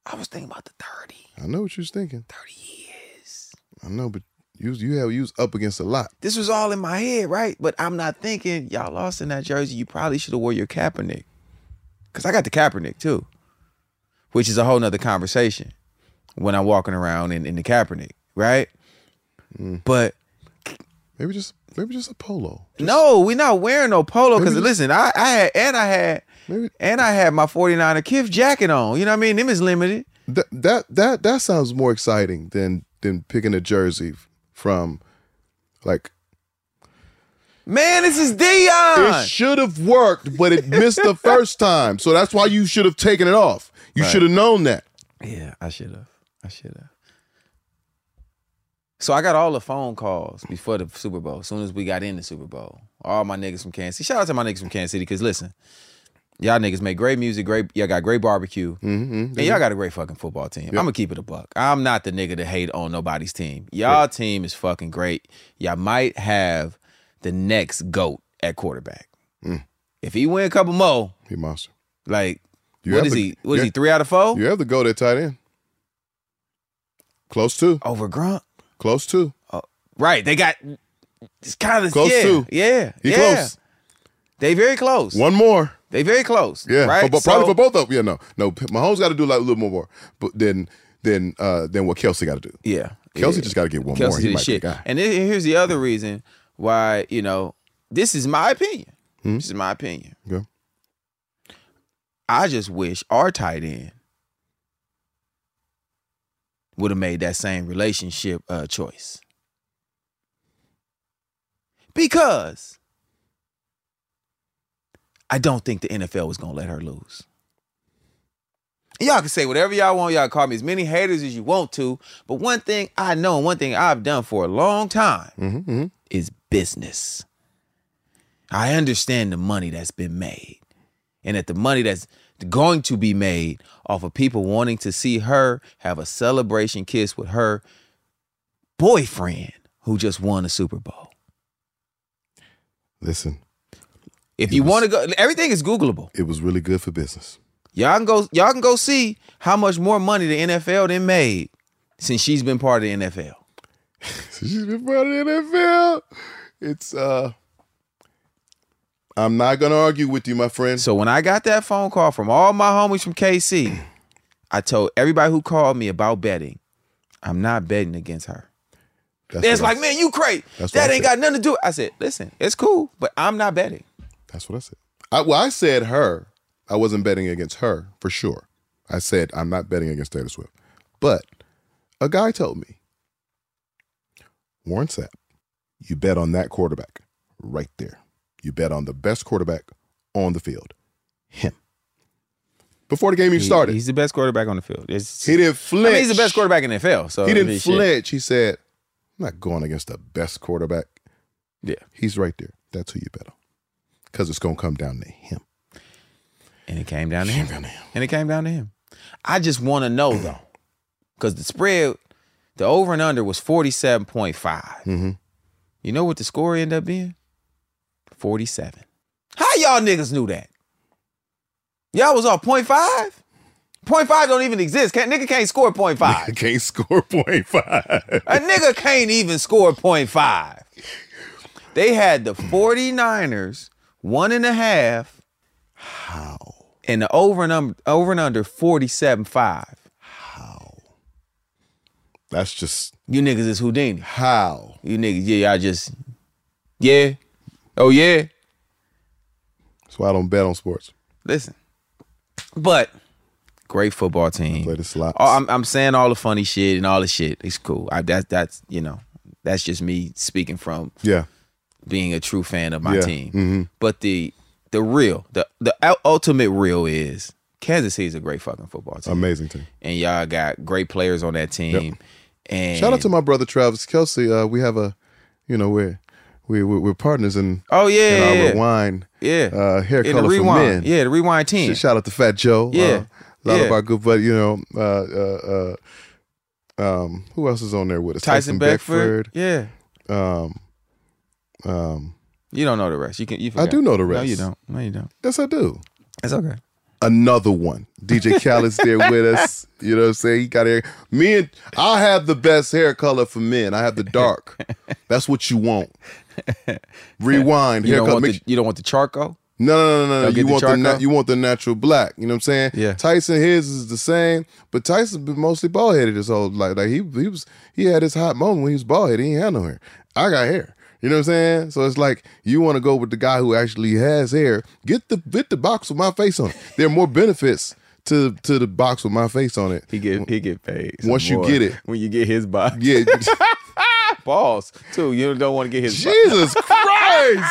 I was thinking about the thirty. I know what you was thinking. thirty years. I know, but you was, you have you was up against a lot. This was all in my head, right? But I'm not thinking y'all lost in that jersey. You probably should have wore your Kaepernick. Because I got the Kaepernick too, which is a whole nother conversation when I'm walking around in, in the Kaepernick, right? Mm. But maybe just maybe just a polo. Just, no, we're not wearing no polo because just, listen, I, I had and I had maybe, and I had my forty-niner Kith jacket on. You know what I mean? Them is limited. That that that that sounds more exciting than than picking a jersey from like. Man, this is Deion. It should have worked, but it missed the first time. So that's why you should have taken it off. You Right. should have known that. Yeah, I should have. I should have. So I got all the phone calls before the Super Bowl. As soon as we got in the Super Bowl, all my niggas from Kansas City. Shout out to my niggas from Kansas City because listen, y'all niggas make great music, great. Y'all got great barbecue, mm-hmm, and y'all got a great fucking football team. Yep. I'm gonna keep it a buck. I'm not the nigga to hate on nobody's team. Y'all Yep. team is fucking great. Y'all might have the next GOAT at quarterback. Mm. If he win a couple more, he monster. Like You what have is the- he? What is you- he? Three out of four? You have to go that tight end. Close to. Over Grunt? Close to. Oh, right. They got it's kind of Close yeah, to. Yeah. He yeah. close. They very close. One more. They very close. Yeah, Right. for, but probably So- for both of them. Yeah, no, no. Mahomes got to do like a little more, but then, then, uh, then what Kelsey got to do? Yeah. Kelsey yeah. just got to get one Kelsey more. He did might shit. be the guy. And then here's the other reason why, you know, this is my opinion. Hmm? This is my opinion. Okay. I just wish our tight end would have made that same relationship uh, choice. Because I don't think the N F L was going to let her lose. Y'all can say whatever y'all want. Y'all call me as many haters as you want to. But one thing I know and one thing I've done for a long time Mm-hmm, mm-hmm. is business. I understand the money that's been made. And that the money that's going to be made off of people wanting to see her have a celebration kiss with her boyfriend who just won a Super Bowl. Listen. If you was- want to go, everything is Googleable. It was really good for business. Y'all can go, y'all can go see how much more money the N F L done made since she's been part of the N F L. She's been part of the N F L. It's uh I'm not gonna argue with you, my friend. So when I got that phone call from all my homies from K C, I told everybody who called me about betting, I'm not betting against her. That's It's what I like, man, you crazy. That's what That I ain't said. got nothing to do. I said, listen, it's cool, but I'm not betting. That's what I said. I, well, I said her. I wasn't betting against her for sure. I said I'm not betting against Taylor Swift. But a guy told me, Warren Sapp, you bet on that quarterback right there. You bet on the best quarterback on the field, him. Before the game even He- started, He's the best quarterback on the field. It's, he didn't flinch. I mean, he's the best quarterback in the N F L. So he I didn't mean, shit. flinch. He said, I'm not going against the best quarterback. Yeah. He's right there. That's who you bet on. Because it's going to come down to him. And it came down to It him. came down to him. And it came down to him. I just want to know, though, because the spread, the over and under was forty-seven point five. Mm-hmm. You know what the score ended up being? forty-seven. How y'all niggas knew that? Y'all was off point five? point five don't even exist. Can't, nigga can't score point five. I can't score point five. A nigga can't even score point five. They had the 49ers one and a half. How? And the over and under, over and under forty-seven five. How? That's just. You niggas is Houdini. How? You niggas, yeah, y'all just, yeah. Oh, yeah. That's why I don't bet on sports. Listen. But, great football team. Play the slots. Oh, I'm, I'm saying all the funny shit and all the shit. It's cool. I, that, that's, you know, that's just me speaking from Yeah. being a true fan of my Yeah. team. Mm-hmm. But the the real, the the ultimate real is Kansas City is a great fucking football team. Amazing team. And y'all got great players on that team. Yep. And Shout out to my brother Travis Kelsey. Uh, we have a, you know, we're we we're, we're partners in. Oh yeah, in our yeah. rewind. Yeah. Uh, hair In color the for rewind. men. Yeah, the rewind team. Shout out to Fat Joe. Yeah. Uh, a lot Yeah. of our good buddy. You know, uh, uh, uh, um, who else is on there with us? Tyson, Beckford. Yeah. Um, um, You don't know the rest. You can. You I do know the rest. No, you don't. No, you don't. Yes, I do. It's okay. Another one. D J Khaled's there with us. You know what I'm saying? He got hair. Me and I have the best hair color for men. I have the dark. That's what you want. Rewind. You don't, haircut. want the, you don't want the charcoal? No, no, no, no, no. Don't You get want the the, na- charcoal? you want the natural black. You know what I'm saying? Yeah. Tyson, his is the same, but Tyson been mostly bald headed his whole life. Like he he was he had his hot moment when he was bald headed. He ain't had no hair. I got hair. You know what I'm saying? So it's like you want to go with the guy who actually has hair. Get the get the box with my face on it. There are more benefits to to the box with my face on it. He get he get paid some once you more get it. when you get his box. Yeah. Balls too. You don't want to get his. Jesus Christ!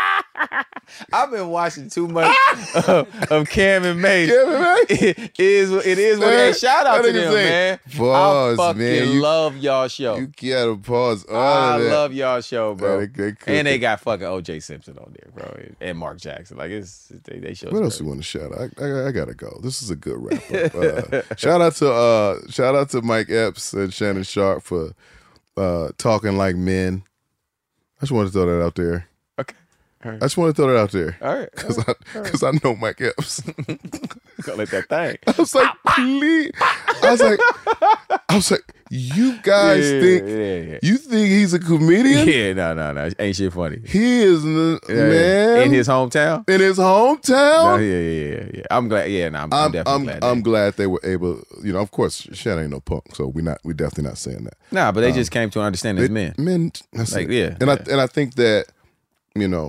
I've been watching too much of, of Cam and Mace. Cam and Mace? It is it is what it is. Shout out That to nigga them, say, man. Pause, I fucking man. You- love y'all show. You gotta pause. All I of that. love y'all show, bro. Yeah, they- they cook and they it. got fucking O J Simpson on there, bro, and Mark Jackson. Like it's they, they show. What else you want to shout out? I, I, I gotta go. This is a good wrap up. Uh, shout out to uh, shout out to Mike Epps and Shannon Sharp for uh, talking like men. I just wanted to throw that out there. Okay. All right. I just want to throw that out there. All right. Because I, cause I know Mike Epps. Call it that thing. I was like, please. I was like, I was like, you guys Yeah, think yeah, yeah. you think he's a comedian? Yeah, no, no, no. Ain't shit funny. He is, n- Yeah, man. in his hometown. In his hometown. No, yeah, yeah, yeah, yeah. I'm glad. Yeah, no, I'm, I'm I'm definitely I'm, glad. I'm they- glad they were able. You know, of course, Shannon ain't no punk, so we not we definitely not saying that. Nah, but they Um, just came to understand as They- men. Men, that's Like, it. yeah, and I yeah. and I think that you know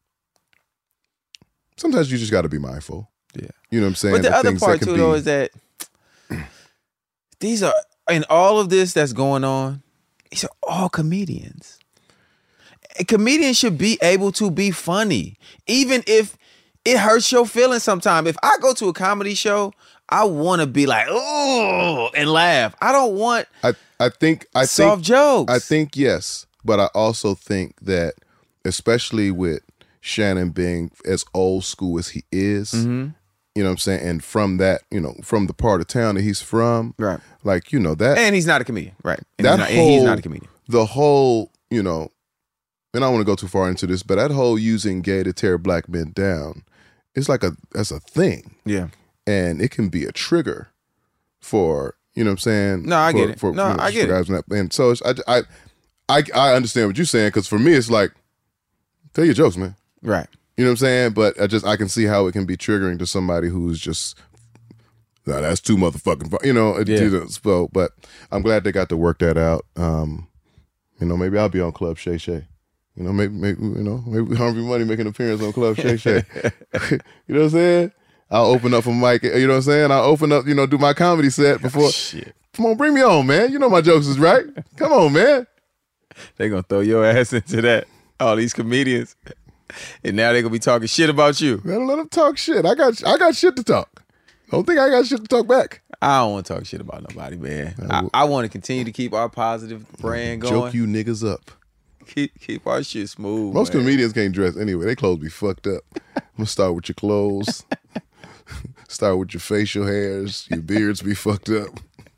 sometimes you just got to be mindful. Yeah, you know what I'm saying. But the other things that part can too, be- though, is that these are in all of this that's going on. These are all comedians. A comedian should be able to be funny, even if it hurts your feelings. Sometimes, if I go to a comedy show, I want to be like, oh, and laugh. I don't want. I I think I soft think, jokes. I think yes, but I also think that especially with Shannon being as old school as he is, Mm-hmm. you know what I'm saying, and from that, you know, from the part of town that he's from, right? Like you know that, And he's not a comedian, right? And that he's, not, and whole, he's not a comedian. The whole, you know, and I don't want to go too far into this, but that whole using gay to tear black men down, it's like a that's a thing. Yeah. And it can be a trigger for, you know what I'm saying? No, I for, get it. For, No, you know, I get for it. guys and that- And so it's, I, I, I, I understand what you're saying, because for me, it's like, tell your jokes, man. Right. You know what I'm saying? But I just, I can see how it can be triggering to somebody who's just, nah, that's too motherfucking, fu-" you know, it, Yeah. you know, so, but I'm glad they got to work that out. Um, you know, maybe I'll be on Club Shay Shay. You know, maybe, maybe you know, maybe Harvey Money make an appearance on Club Shay Shay. You know what I'm saying? I'll open up for Mike. You know what I'm saying? I'll open up, you know, do my comedy set before. Shit. Come on, bring me on, man. You know my jokes is right. Come on, man. They gonna throw your ass into that. All these comedians, and now they gonna be talking shit about you. Man, let them talk shit. I got, I got shit to talk. Don't think I got shit to talk back. I don't want to talk shit about nobody, man. I, I want to continue to keep our positive brand going. Joke you niggas up. Keep keep our shit smooth. Most man. comedians can't dress anyway. They clothes be fucked up. I'm gonna start with your clothes. Start with your facial hairs. Your beards be fucked up.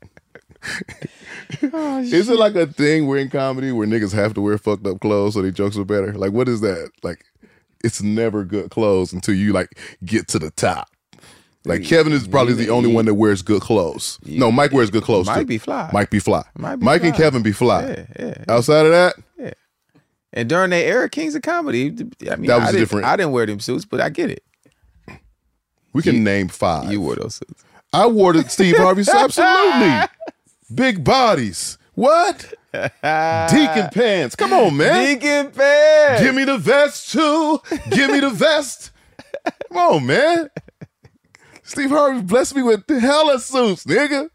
Oh, Is it like a thing where in comedy where niggas have to wear fucked up clothes so their jokes are better? Like, what is that? Like, it's never good clothes until you like get to the top. Like Kevin is probably the only one that wears good clothes. No, Mike wears good clothes Mike too. be fly. Mike be fly. Might be Mike and fly. Kevin be fly. Yeah, yeah, yeah. Outside of that, Yeah. And during that era, Kings of Comedy, I mean, That was I didn't, different. I didn't wear them suits, but I get it. we can name five. You wore those suits. I wore the Steve Harvey suit. Absolutely. Big bodies. What? Deacon pants. Come on, man. Deacon pants. Give me the vest too. Give me the vest. Come on, man. Steve Harvey blessed me with the hella suits, nigga.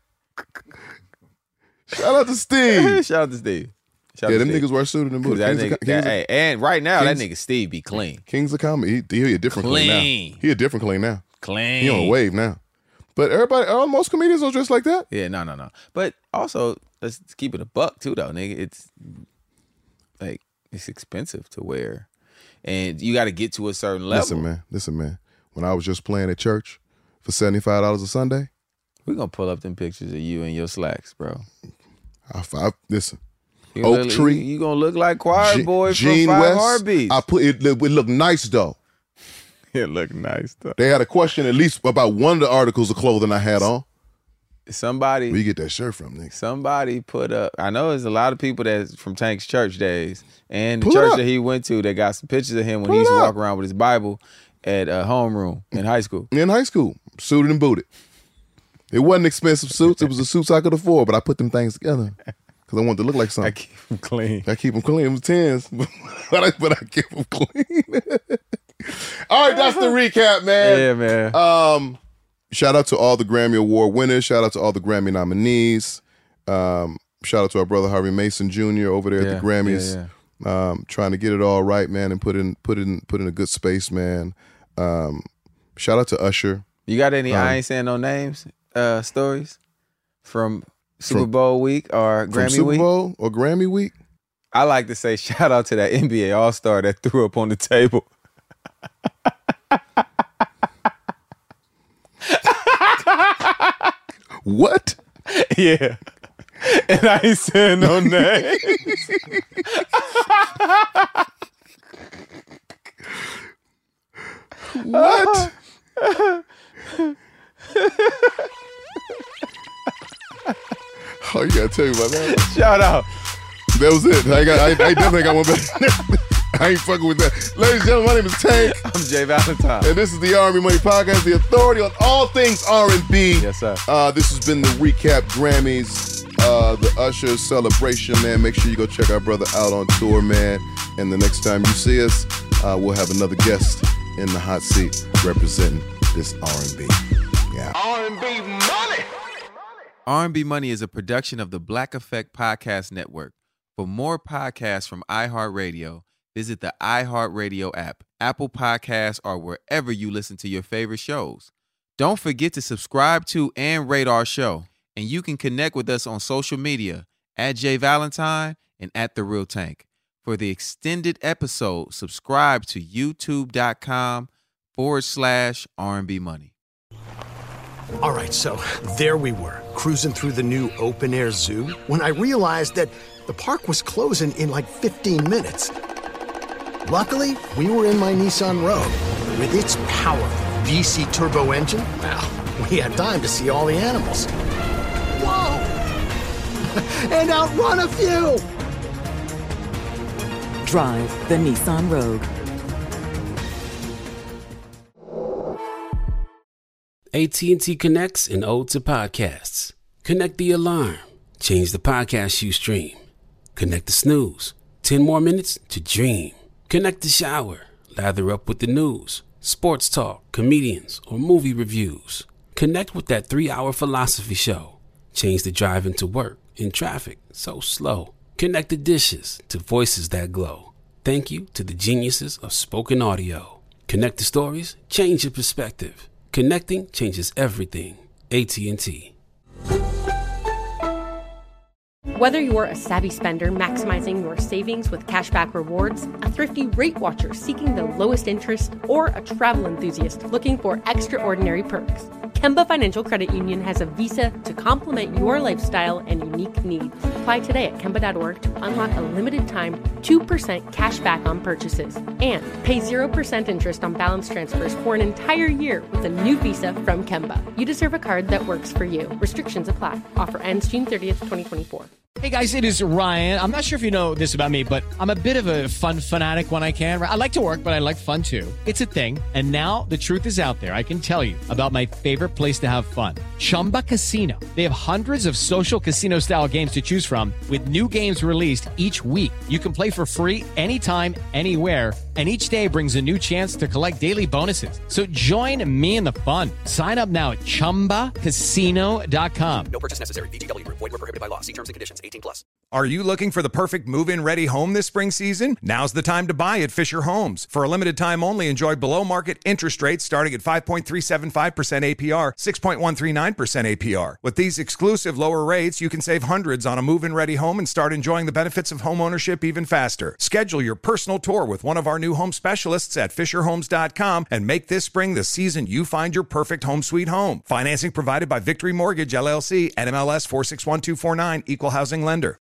Shout out to Steve. Shout out to Steve. Shout Yeah, out to them Steve. niggas wear suit in the movie. That Kings of nigga, Co- Kings of- hey, and right now, Kings- that nigga Steve be clean. Kings of Comedy. He, he a different clean. Clean. now. He a different clean now. Clean. He on a wave now. But everybody, all most comedians don't dress like that. Yeah, no, no, no. But also, let's keep it a buck too, though, nigga. It's like it's expensive to wear, and you got to get to a certain level. Listen, man. Listen, man. When I was just playing at church for seventy-five dollars a Sunday, We're gonna pull up them pictures of you and your slacks, bro. I, I listen. You Oak look- Tree. You, you gonna look like Choir G- Boy Gene from Five West. Heartbeats. I put it. It would look nice though. It looked nice though. They had a question at least about one of the articles of clothing I had on. Somebody, where you get that shirt from, nigga? Somebody put up. I know there's a lot of people that's from Tank's church days, and the Pull it church up. that he went to. They got some pictures of him when Pull he used it to up. walk around with his Bible at uh, homeroom in high school. In high school, suited and booted. It wasn't expensive suits. It was the suits I could afford, but I put them things together because I wanted to look like something. I keep them clean. I keep them clean. It was tens, but I, but I keep them clean. All right, that's the recap, man. Yeah, man. Um, shout out to all the Grammy Award winners. Shout out to all the Grammy nominees. Um, shout out to our brother Harvey Mason Junior over there Yeah, at the Grammys, yeah, Um, trying to get it all right, man, and put in put in put in a good space, man. Um, shout out to Usher. You got any? Um, I ain't saying no names. Uh, stories from Super From- Bowl week or From Grammy Super week. Bowl or Grammy week? I like to say shout out to that N B A All Star that threw up on the table. What? Yeah. And I ain't saying no names. What? Oh, you gotta tell me about that. Shout out. That was it. I got. I, I definitely got one better. I ain't fucking with that. Ladies and gentlemen, my name is Tank. I'm Jay Valentine. And this is the R and B Money Podcast, the authority on all things R and B. Yes, sir. Uh, this has been the recap Grammys, uh, the Usher celebration, man. Make sure you go check our brother out on tour, man. And the next time you see us, uh, we'll have another guest in the hot seat representing this R and B. Yeah. R and B money. R and B Money is a production of the Black Effect Podcast Network. For more podcasts from iHeartRadio, visit the iHeartRadio app, Apple Podcasts, or wherever you listen to your favorite shows. Don't forget to subscribe to and rate our show. And you can connect with us on social media at Jay Valentine and at The Real Tank. For the extended episode, subscribe to youtube.com forward slash R&B Money. All right, so there we were, cruising through the new open-air zoo, when I realized that the park was closing in like fifteen minutes. Luckily, we were in my Nissan Rogue. With its powerful V C turbo engine, well, we had time to see all the animals. Whoa! And outrun a few! Drive the Nissan Rogue. A T and T connects an ode to podcasts. Connect the alarm. Change the podcast you stream. Connect the snooze. Ten more minutes to dream. Connect the shower. Lather up with the news, sports talk, comedians, or movie reviews. Connect with that three-hour philosophy show. Change the drive into work in traffic so slow. Connect the dishes to voices that glow. Thank you to the geniuses of spoken audio. Connect the stories. Change your perspective. Connecting changes everything. A T and T. Whether you're a savvy spender maximizing your savings with cashback rewards, a thrifty rate watcher seeking the lowest interest, or a travel enthusiast looking for extraordinary perks, Kemba Financial Credit Union has a visa to complement your lifestyle and unique needs. Apply today at Kemba dot org to unlock a limited time two percent cash back on purchases and pay zero percent interest on balance transfers for an entire year with a new visa from Kemba. You deserve a card that works for you. Restrictions apply. Offer ends June thirtieth, twenty twenty-four. Hey guys, it is Ryan. I'm not sure if you know this about me, but I'm a bit of a fun fanatic when I can. I like to work, but I like fun too. It's a thing. And now the truth is out there. I can tell you about my favorite place to have fun. Chumba Casino. They have hundreds of social casino style games to choose from with new games released each week. You can play for free anytime, anywhere. And each day brings a new chance to collect daily bonuses. So join me in the fun. Sign up now at chumba casino dot com. No purchase necessary. V G W Group. Void where prohibited by law. See terms and conditions. eighteen plus. Are you looking for the perfect move-in ready home this spring season? Now's the time to buy at Fisher Homes. For a limited time only, enjoy below-market interest rates starting at five point three seven five percent A P R, six point one three nine percent A P R. With these exclusive lower rates, you can save hundreds on a move-in ready home and start enjoying the benefits of homeownership even faster. Schedule your personal tour with one of our new home specialists at fisher homes dot com and make this spring the season you find your perfect home sweet home. Financing provided by Victory Mortgage, L L C, N M L S four six one two four nine, Equal Housing Lender.